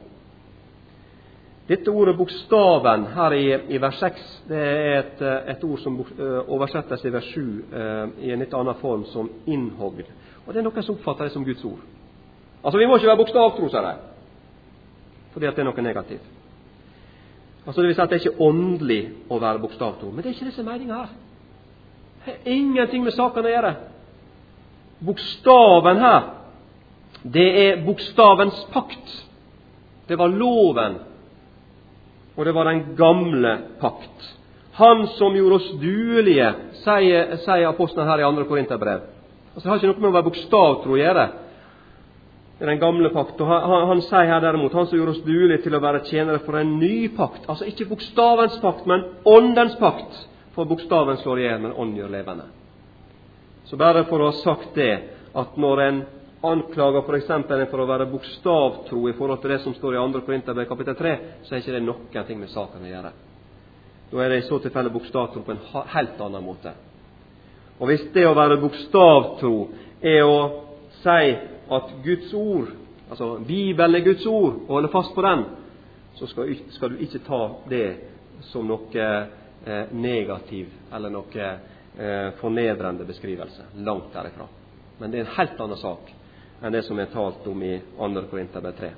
Dette ordet bokstaven her i, i vers seks, det er et, et ord som oversettes i vers sju eh, i en litt annen form som innhogd. Og det er noen som oppfatter det som Guds ord. Altså, vi må ikke være bokstavtro, sier de, fordi at det er noe negativt. Altså, det vil si at det er ikke åndelig å være bokstavtro. Men det er ikke disse meningene her. Det har ingenting med saken å gjøre. Bokstaven her, det er bokstavens pakt. Det var loven, og det var den gamle pakt. Han som gjorde oss duelige, sier, sier apostelen her i andre Korinterbrev. Altså, det har ikke noe med å være bokstavtro å gjøre. Det er den gamle pakt. Og han, han, han sier her derimot, han som gjorde oss duelige til å være tjenere for en ny pakt. Altså ikke bokstavens pakt, men åndens pakt. For bokstaven slår igjen, men ånd gjør levende. Så bare for å ha sagt det, at når en anklager for eksempel for å være bokstavtro i forhold til det som står i andre Korinterbrev kapittel tre, så er ikke det noen ting med saken å gjøre. Da er det i så tilfelle bokstavtro på en helt annen måte. Og hvis det å være bokstavtro er å si at Guds ord, altså Bibelen er Guds ord, og holde fast på den, så skal, skal du ikke ta det som noe eh, negativ eller noe eh, fornedrende beskrivelse. Langt derifra. Men det er en helt annen sak enn det som er talt om i andre Korinterbrev tre.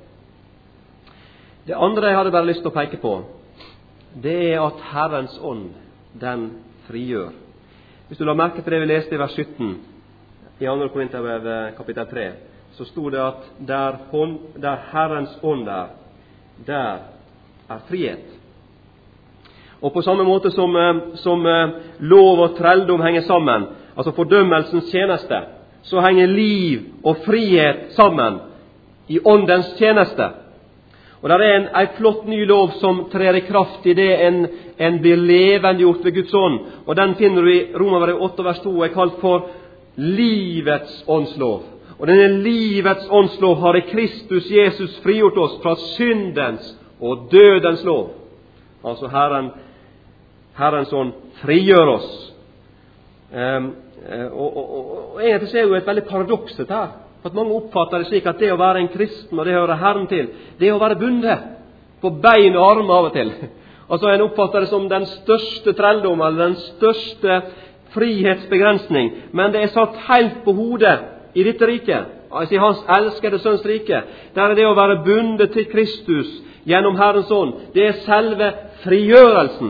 Det andre jeg hadde bare lyst til å peke på, det er at Herrens ånd, den frigjør. Hvis du la merke til det vi leste i vers sytten i andre Korinterbrev kapittel tre, så stod det at der, hånd, der Herrens ånd er, der er frihet. Og på samme måte som, som lov og trelldom henger sammen, altså fordømmelsens tjeneste, så henger liv og frihet sammen i åndens tjeneste. Og det er en, en flott ny lov som trer i kraft i det en, en blir levendegjort ved Guds ånd. Og den finner du i Romerbrevet åtte vers to, er kalt for livets åndslov. Og denne livets åndslov har i Kristus Jesus frigjort oss fra syndens og dødens lov. Altså Herren, Herrens ånd frigjør oss. Um, og, og, og, og egentlig er jo et veldig paradoks dette her. For at mange oppfatter det slik at det å være en kristen, og det hører Herren til, det er å være bundet på bein og arm av og til. Altså en oppfatter det som den største trelldom, eller den største frihetsbegrensning. Men det er satt helt på hodet i dette riket, altså i hans elskede sønns rike. Der er det å være bundet til Kristus gjennom Herrens ånd. Det er selve frigjørelsen.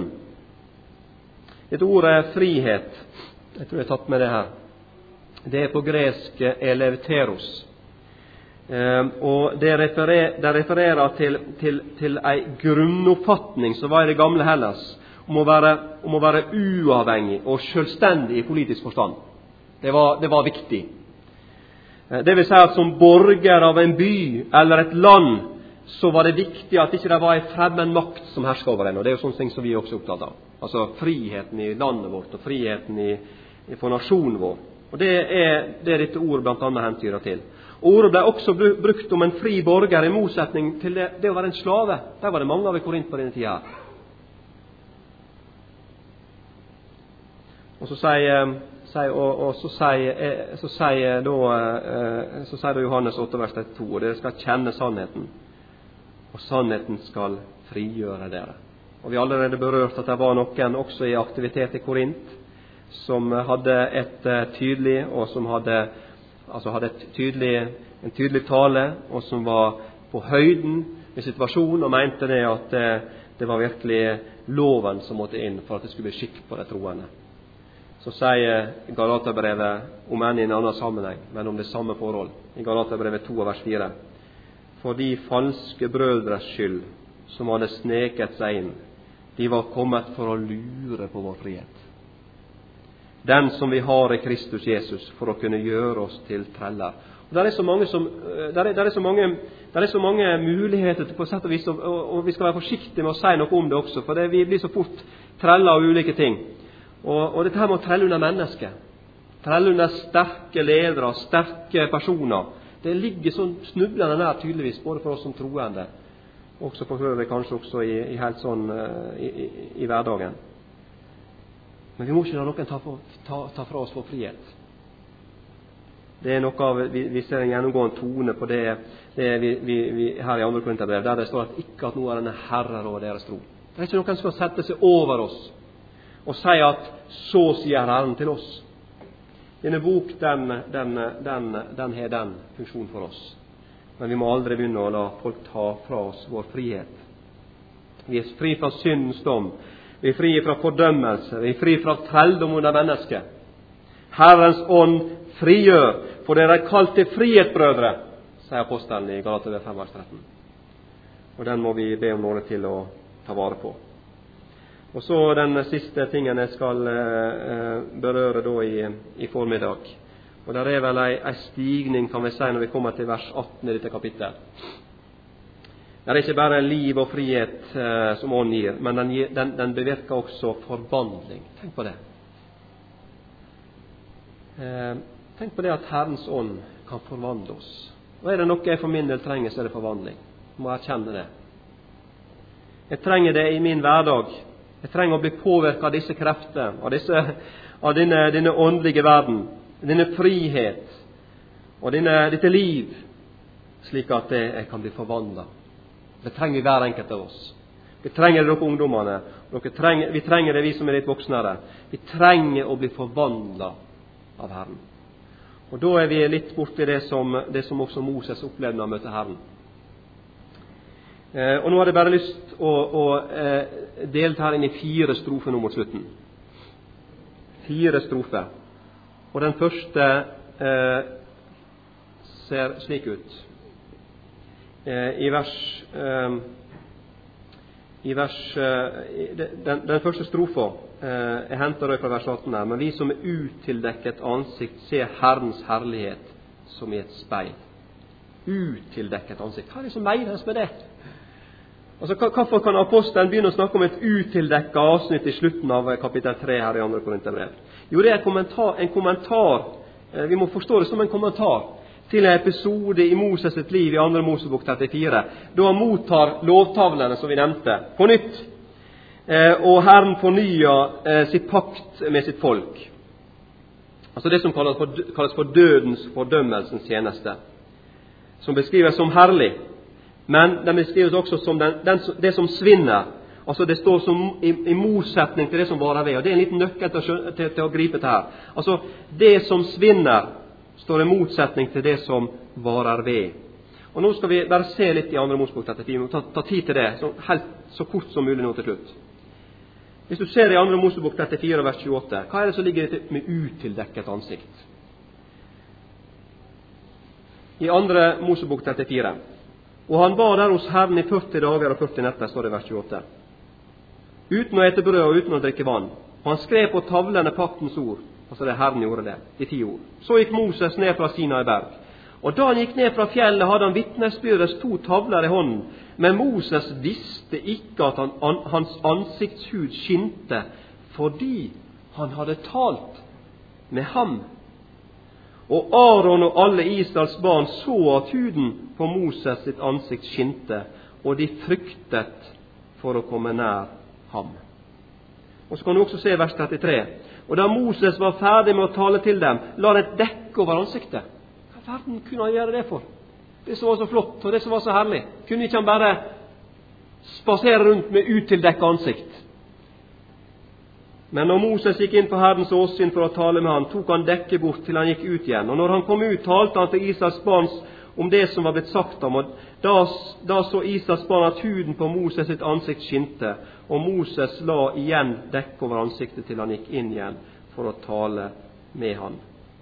Dette ordet er frihet. Jeg tror jeg har tatt med det her. Det er på gresk eleuteros. Eh, og det refererer, det refererer til, til, til en grunnoppfatning som var i det gamle Hellas, om å være, om å være uavhengig og selvstendig i politisk forstand. Det var, det var viktig. Det vil si at som borger av en by eller et land, så var det viktig at ikke det var en fremmed makt som hersker over en. Og det er jo sånne ting som vi også er opptatt av. Altså friheten i landet vårt og friheten i, i for nasjonen vår. Og det er det dette ordet blant annet hentyder til. Og ordet ble også brukt om en fri borger i motsetning til det, det å være en slave. Der var det mange av i Korint på denne tida. Og så sier, sier, og, og så sier, så sier, da, så sier da Johannes åtte vers to, og dere skal kjenne sannheten, og sannheten skal frigjøre dere. Og vi har allerede berørt at det var noen også i aktivitet i Korint, som hadde et tydelig, og som hadde, altså hadde et tydelig, en tydelig tale, og som var på høyden med situasjonen, og mente det at det, det var virkelig loven som måtte inn for at det skulle bli skikk på de troende. Så sier Galaterbrevet, om enn i en annen sammenheng, men om det samme forhold, i Galaterbrevet to, vers fire. For de falske brødres skyld, som hadde sneket seg inn, de var kommet for å lure på vår frihet. Den som vi har i Kristus Jesus, for å kunne gjøre oss til treller. Og der er så mange, som, der er, der er så mange, der er så mange muligheter til på sett og vis, og, og vi skal være forsiktige med å si noe om det også, for det, vi blir så fort treller av ulike ting. Og, og dette her med å trelle under mennesker, trelle under sterke ledere, sterke personer, det ligger sånn snublende nær tydeligvis, både for oss som troende, også for øvrig kanskje også i, i helt sånn i, i, i hverdagen. Men vi må ikke la noen ta, for, ta, ta fra oss vår frihet. Det er noe av, vi, vi ser en gjennomgående tone på det, det vi, vi, vi, her i andre Korinterbrev, der det står at ikke at noe er denne Herre over deres tro. Det er ikke noen som skal sette seg over oss og si at så sier Herren til oss. Denne bok, den, den, den, den har den funksjonen for oss. Men vi må aldri begynne å la folk ta fra oss vår frihet. Vi er fri fra syndens dom. Vi er fri fra fordømmelse. Vi er fri fra trelldom under mennesket. Herrens ånd frigjør, for dere er kalt til frihet, brødre, sier apostelen i Galaterbrevet fem, vers tretten. Og den må vi be om nåde til å ta vare på. Og så den siste tingen jeg skal eh, berøre da i, i formiddag. Og der er vel en, en stigning, kan vi si, når vi kommer til vers atten i dette kapittel. Det er ikke bare liv og frihet eh, som ånden gir, men den, gir, den, den bevirker også forvandling. Tenk på det. Eh, tenk på det at Herrens ånd kan forvandle oss. Og er det noe jeg for min del trenger, så er det forvandling. Jeg må erkjenne det. Jeg trenger det i min hverdag. Jeg trenger å bli påvirket av disse krefter, av, disse, av denne, denne åndelige verden, denne frihet og denne, dette liv, slik at jeg kan bli forvandlet. Det trenger vi hver enkelt av oss. Vi trenger det, dere ungdommene. Dere trenger, vi trenger det, vi som er litt voksnere. Vi trenger å bli forvandlet av Herren. Og da er vi litt borti det som, det som også Moses opplevde når han møtte Herren. Eh, og nå har jeg bare lyst å, å eh, delta her inn i fire strofer nå mot slutten. Fire strofer. Og den første eh, ser slik ut. Eh, I vers, eh, i vers eh, den, den første strofa eh, jeg henter det fra vers atten her. Men vi som er utildekket ansikt ser Herrens herlighet som i et speil. Utildekket ansikt. Hva er det som menes med det? Altså, hvorfor kan apostelen begynne å snakke om et utildekket avsnitt i slutten av kapittel tre her i andre Korinterbrev? Jo, det er en kommentar, en kommentar, vi må forstå det som en kommentar til en episode i Moses sitt liv i andre Mosebok trettifire, da han mottar lovtavlene som vi nevnte, på nytt, og Herren fornyer sitt pakt med sitt folk. Altså det som kalles for, kalles for dødens fordømmelsens tjeneste, som beskrives som herlig. Men den beskrives også som den, den, det som svinner. Altså det står som i, i motsetning til det som varer ved. Og det er en liten nøkkel til, til, til å gripe til her. Altså det som svinner står i motsetning til det som varer ved. Og nå skal vi bare se litt i andre Mosebok trettifire. Ta, ta tid til det, så, helt, så kort som mulig nå til slutt. Hvis du ser i andre Mosebok trettifire vers tjueåtte, hva er det som ligger med utildekket ansikt? I andre Mosebok trettifire. Og han var der hos Herren i førti dager og førti netter, står det i vers tjueåtte. Uten å ete brød og uten å drikke vann. Og han skrev på tavlene paktens ord. Altså det Herren gjorde det, de ti ord. Så gikk Moses ned fra Sinai berg. Og da han gikk ned fra fjellet, hadde han vitnesbyrdets to tavler i hånden. Men Moses visste ikke at han, an, hans ansiktshud skinte, fordi han hadde talt med ham. Og Aaron og alle Israels barn så at huden på Moses sitt ansikt skinte, og de fryktet for å komme nær ham. Og så kan du også se vers trettitre. Og da Moses var ferdig med å tale til dem, la det et dekke over ansiktet. Hva verden kunne han gjøre det for? Det som var så flott, og det som var så herlig. Kunne ikke han bare spasere rundt med utildekket ansikt? Men når Moses gikk inn på Herrens åsyn for å tale med han, tok han dekket bort til han gikk ut igjen. Og når han kom ut, talte han til Israels barns om det som var blitt sagt om. Og da, da så Israels barn at huden på Moses sitt ansikt skinte, og Moses la igjen dekk over ansiktet til han gikk inn igjen for å tale med han.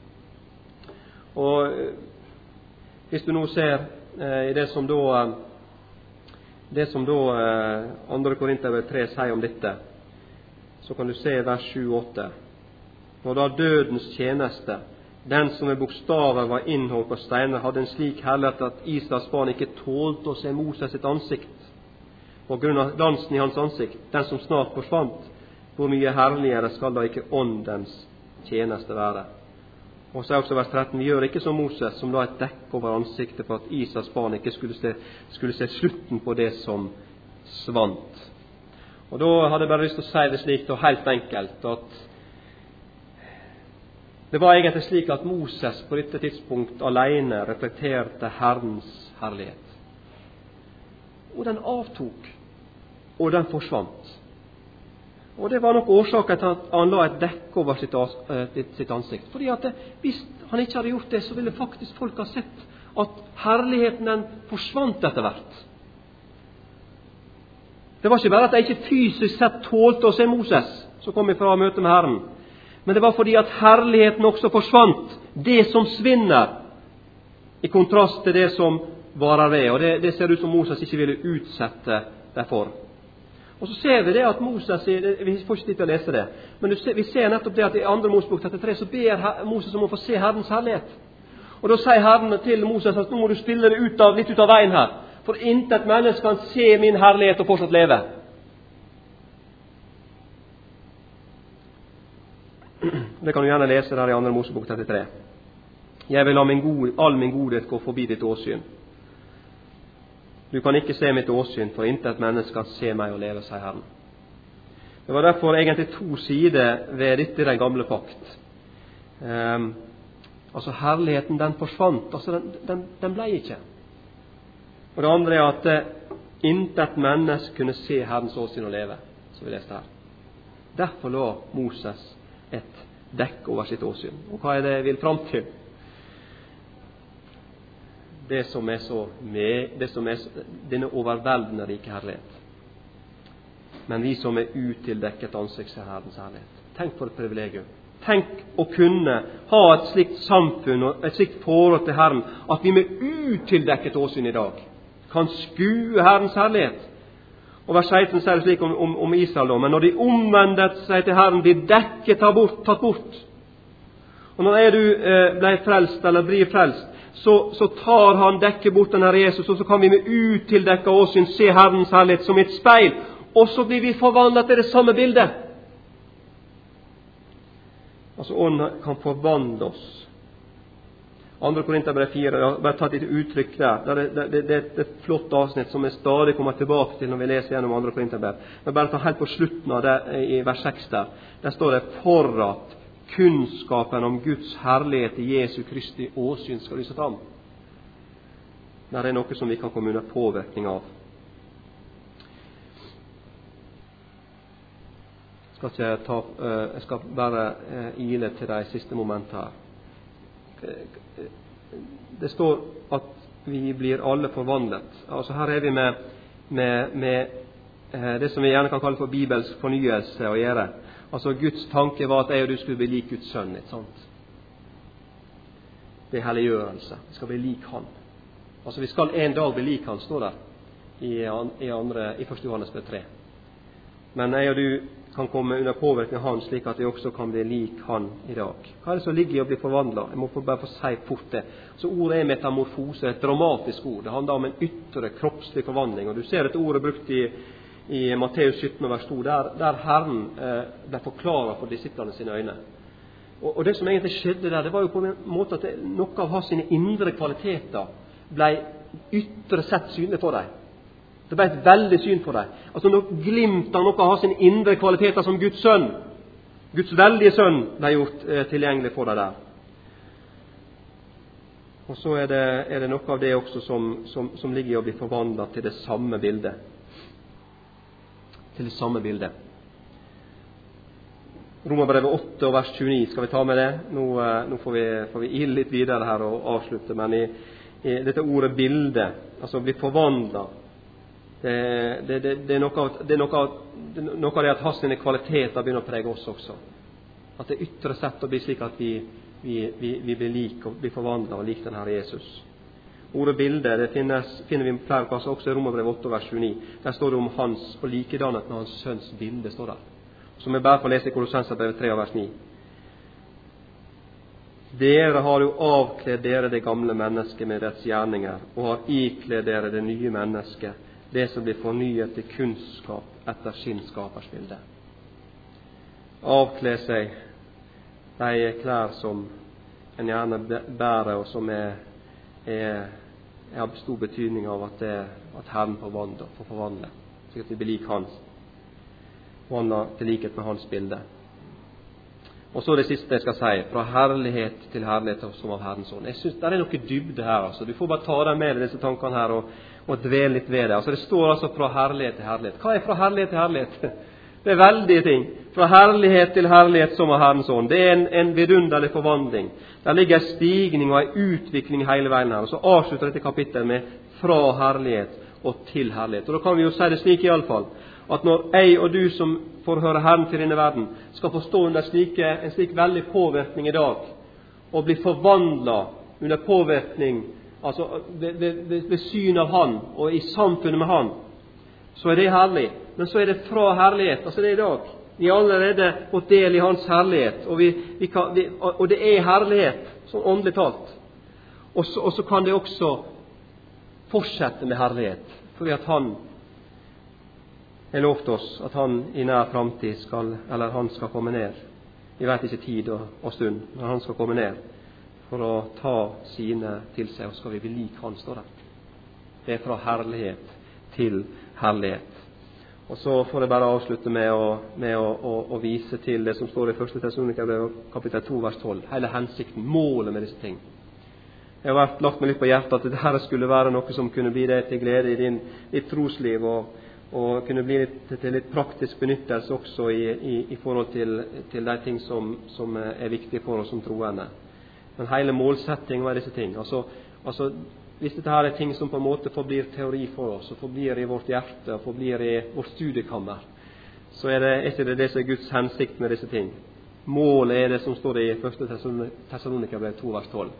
Og hvis du nå ser eh, i det som da det som da eh, andre Korinterbrev tre sier om dette, så kan du se vers sju og åtte. Og da dødens tjeneste, den som med bokstaver var innholdt på steiner, hadde en slik herlighet at Israels barn ikke tålte å se Moses sitt ansikt, på grunn av dansen i hans ansikt, den som snart forsvant, hvor mye herligere skal da ikke åndens tjeneste være. Og så er også vers tretten, vi gjør ikke som Moses, som la et dekk over ansiktet for at Israels barn ikke skulle se, skulle se slutten på det som svant. Og da hadde jeg bare lyst til å si det slik, og helt enkelt, at det var egentlig slik at Moses på dette tidspunkt alene reflekterte Herrens herlighet. Og den avtok, og den forsvant. Og det var nok årsaken til at han la et dekk over sitt, sitt ansikt. Fordi at det, hvis han ikke hadde gjort det, så ville faktisk folk ha sett at herligheten den forsvant etter hvert. Det var ikke bare at de ikke fysisk sett tålte å se Moses, som kom ifra møte med Herren. Men det var fordi at herligheten også forsvant, det som svinner, i kontrast til det som varer ved. Og det, det ser ut som Moses ikke ville utsette derfor. Og så ser vi det at Moses, vi får ikke tid til å lese det, men vi ser nettopp det at i andre Mosebok trettitre så ber Moses om å få se Herrens herlighet. Og da sier Herren til Moses at nå må du stille det ut av, litt ut av veien her, for intet menneske kan se min herlighet og fortsatt leve. Det kan du gjerne lese der i andre Mosebok trettitre. Jeg vil la min god, all min godhet gå forbi ditt åsyn. Du kan ikke se mitt åsyn, for intet menneske kan se meg og leve, sier Herren. Det var derfor egentlig to sider ved dette i den gamle pakt. Um, altså herligheten, den forsvant, altså den, den, den ble ikke. Og det andre er at uh, intet menneske kunne se Herrens åsyn og leve, som vi leste her. Derfor la Moses et dekk over sitt åsyn. Og hva er det jeg vil fram til? Det som er så med, det som er denne overveldende rike herlighet. Men vi som er utildekket ansikt ser Herrens herlighet. Tenk for et privilegium. Tenk å kunne ha et slikt samfunn og et slikt forhold til Herren, at vi med utildekket åsyn i dag kan skue Herrens herlighet. Og vers seksten sier det slik om, om, om Israel, men når de omvendet seg til Herren, blir dekket tatt bort, tatt bort. Og når er du eh, ble frelst, eller blir frelst, Så, så tar han dekket bort den Herre Jesus, og så kan vi med utildekket åsyn se Herrens herlighet som et speil, og så blir vi forvandlet til det samme bildet. Altså ånden kan forvandle oss. andre Korinterbrev fire, jeg har bare tatt et uttrykk der, det, det, det, det er et flott avsnitt som jeg stadig kommer tilbake til når vi leser gjennom andre Korinterbrev. Men bare ta helt på slutten av det, i vers seks der, der står det for at kunnskapen om Guds herlighet i Jesu Kristi åsyn skal lyse fram. Det er noe som vi kan komme under påvirkning av. Jeg skal, ikke ta, jeg skal bare ile til de siste momentene her. Det står at vi blir alle forvandlet. Altså her er vi med, med, med det som vi gjerne kan kalle for bibelsk fornyelse å gjøre. Altså Guds tanke var at jeg og du skulle bli lik Guds sønn, ikke sant? Det er helliggjørelse. Vi skal bli lik han. Altså vi skal en dag bli lik han, står der i, i, andre, i første Johannes tre. Men jeg og du kan komme under påvirkning av han, slik at vi også kan bli lik han i dag. Hva er det som ligger i å bli forvandlet? Jeg må bare få si fort det. Så ordet er metamorfose, et dramatisk ord. Det handler om en ytre kroppslig forvandling. Og du ser et ord brukt i i Matteus sytten vers to, der, der Herren eh, ble forklaret for disiplene sine øyne. Og, og det som egentlig skjedde der, det var jo på en måte at det, noe av hans sine indre kvaliteter ble ytre sett synlig for dem. Det ble et veldig syn for dem. Altså noe glimt av noe av hans sine indre kvaliteter som Guds sønn, Guds veldige sønn, ble gjort eh, tilgjengelig for dem der. Og så er det, er det noe av det også som, som, som ligger i å bli forvandlet til det samme bildet. Til det samme bildet. Romerbrevet åtte og vers tjueni, skal vi ta med det? Nå, nå får vi, får vi ille litt videre her og avslutte, men i, i dette ordet bilde, altså bli forvandlet. Det, det, det, det er noe av det, er noe av, det, er noe av det at hans sine kvaliteter begynner å prege oss også. At det ytre sett å bli slik at vi, vi, vi, vi blir lik og blir forvandlet og lik den Herre Jesus. Ordet bilde, det finnes, finner vi flere plasser, også i Romerbrevet åtte, vers tjueni. Der står det om hans, og likedannet med hans sønns bilde, står der. Som jeg bare får lese i Kolossenserbrevet tre, vers ni. Dere har jo avkledd dere det gamle mennesket med dets gjerninger, og har ikledd dere det nye mennesket, det som blir fornyet til kunnskap etter sin skapersbilde. Avkle seg de klær som en gjerne bærer, og som er, er, er av stor betydning av at, det, at Herren forvandler, får forvandle, slik at vi blir lik hans, forvandler til likhet med hans bilde. Og så det siste jeg skal si, fra herlighet til herlighet som av Herrens ånd. Jeg synes det er noe dybde her, altså. Du får bare ta deg med disse tankene her og, og dvele litt ved det. Altså, det står altså fra herlighet til herlighet. Hva er fra herlighet til herlighet? Det er veldige ting. Fra herlighet til herlighet som av Herrens ånd. Det er en, en vidunderlig forvandling. Der ligger en stigning og en utvikling hele veien her. Og så avslutter dette kapittelet med fra herlighet og til herlighet. Og da kan vi jo si det slik i alle fall, at når jeg og du som får høre Herren til denne verden, skal forstå under slike, en slik veldig påvirkning i dag, og bli forvandlet under påvirkning, altså ved, ved, ved syn av Han, og i samfunnet med Han, så er det herlig. Men så er det fra herlighet, altså det er i dag. Vi har allerede fått del i Hans herlighet, og, vi, vi kan, vi, og det er herlighet, sånn åndelig talt. Og så, og så kan det også fortsette med herlighet, fordi at Han har lovt oss at Han i nær framtid skal, eller Han skal komme ned. Vi vet ikke tid og, og stund, men Han skal komme ned for å ta sine til seg, og skal vi bli lik Han, står det. Det er fra herlighet til herlighet. Og så får jeg bare avslutte med å, med å, å, å vise til det som står i første Tessalonikerbrev kapittel to, vers tolv. Hele hensikten, målet med disse ting. Jeg har vært, lagt meg litt på hjertet at dette skulle være noe som kunne bli deg til glede i din, ditt trosliv, og og kunne bli litt, til litt praktisk benyttelse også i, i, i forhold til, til de ting som, som er viktige for oss som troende. Men hele målsettingen med disse ting, altså, altså hvis dette her er ting som på en måte forblir teori for oss, og forblir i vårt hjerte, og forblir i vårt studiekammer, så er det ikke det, det som er Guds hensikt med disse ting. Målet er det som står i første Tessalonikerbrev to, vers tolv.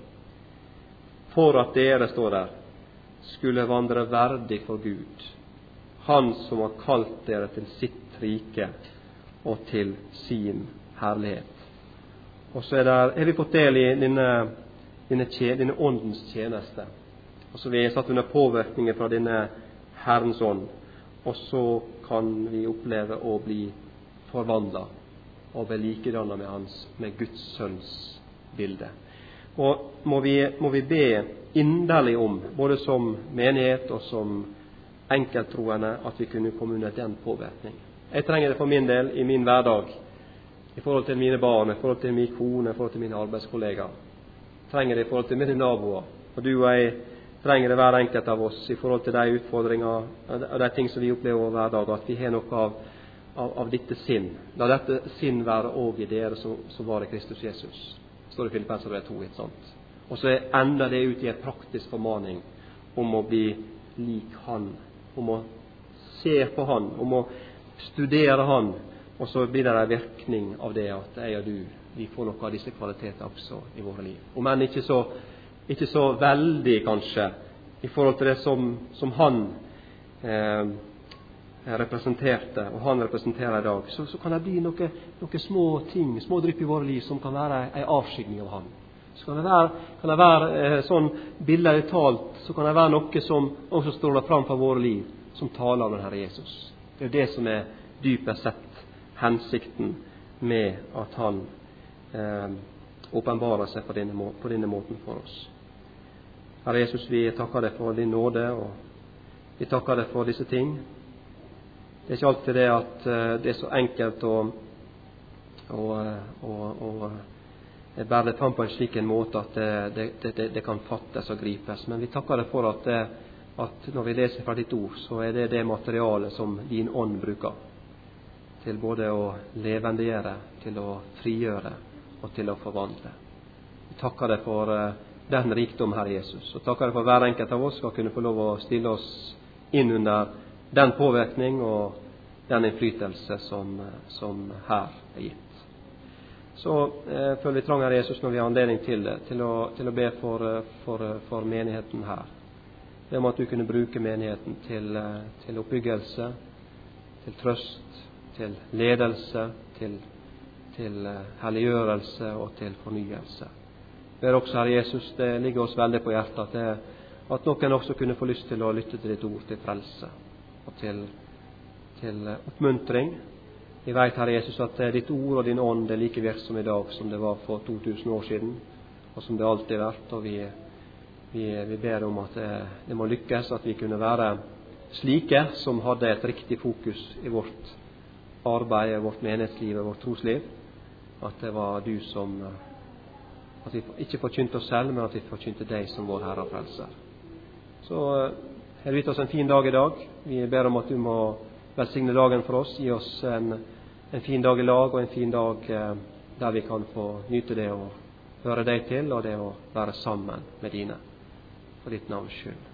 For at dere, står der, skulle vandre verdig for Gud, Han som har kalt dere til sitt rike og til sin herlighet. Og så er, der, er vi fått del i denne, denne, denne åndens tjeneste. Og så vi er satt under påvirkninger fra denne Herrens ånd. Og så kan vi oppleve å bli forvandlet og bli likedannet med hans, med Guds sønns bilde. Og må vi, må vi be inderlig om, både som menighet og som enkelttroende, at vi kunne komme under den påvirkning. Jeg trenger det for min del i min hverdag, i forhold til mine barn, i forhold til min kone, i forhold til mine arbeidskollegaer. Jeg trenger det i forhold til mine naboer. Og du og jeg trenger det hver enkelt av oss i forhold til de utfordringer og de ting som vi opplever hver dag, at vi har noe av, av, av dette sinn. La dette sinn være også i dere som, som var i Kristus Jesus. Står det i Filippenserbrevet to, ikke sant? Og så ender det ut i en praktisk formaning om å bli lik Han, om å se på Han, om å studere Han, og så blir det en virkning av det at jeg og du, vi får noe av disse kvaliteter også i våre liv. Og men ikke så, ikke så veldig kanskje i forhold til det som, som Han eh, representerte, og Han representerer i dag, så, så kan det bli noe, noe små ting, små drypp i våre liv som kan være en avskygning av Han. Så kan det være, kan det være eh, sånn billedlig talt, så kan det være noe som også stråler fram fra våre liv, som taler om den Herre Jesus. Det er det som er dypest sett hensikten med at Han eh, åpenbarer seg på denne, må, på denne måten for oss. Herre Jesus, vi takker deg for din nåde, og vi takker deg for disse ting. Det er ikke alltid det at uh, det er så enkelt å, å, å, å Jeg bærer det fram på en slik en måte at det, det, det, det kan fattes og gripes. Men vi takker deg for at, det, at når vi leser fra ditt ord, så er det det materialet som din ånd bruker til både å levendegjøre, til å frigjøre og til å forvandle. Vi takker deg for, den rikdom, Herre Jesus. Og takker deg for hver enkelt av oss skal kunne få lov å stille oss inn under den påvirkning og den innflytelse som, som her er gitt. Så eh, føler vi trang, Herre Jesus, når vi har anledning til det, til å, til å be for, for, for menigheten her. Det om at du kunne bruke menigheten til, til oppbyggelse, til trøst, til ledelse, til, til helliggjørelse og til fornyelse. Vi ber også, Herre Jesus, det ligger oss veldig på hjertet at, det, at noen også kunne få lyst til å lytte til ditt ord, til frelse og til, til oppmuntring. Vi vet, Herre Jesus, at ditt ord og din ånd er like virksom i dag som det var for to tusen år siden, og som det alltid har vært. Og vi, vi, vi ber om at det, det må lykkes, at vi kunne være slike som hadde et riktig fokus i vårt arbeid, vårt menighetsliv, vårt trosliv. At det var du som, at vi ikke forkynte oss selv, men at vi forkynte deg som vår Herre og Frelser. Så har du gitt oss en fin dag i dag. Vi ber om at du må velsigne dagen for oss, gi oss en, en fin dag i lag, og en fin dag eh, der vi kan få nyte det og høre deg til, og det å være sammen med dine, for ditt navns skyld.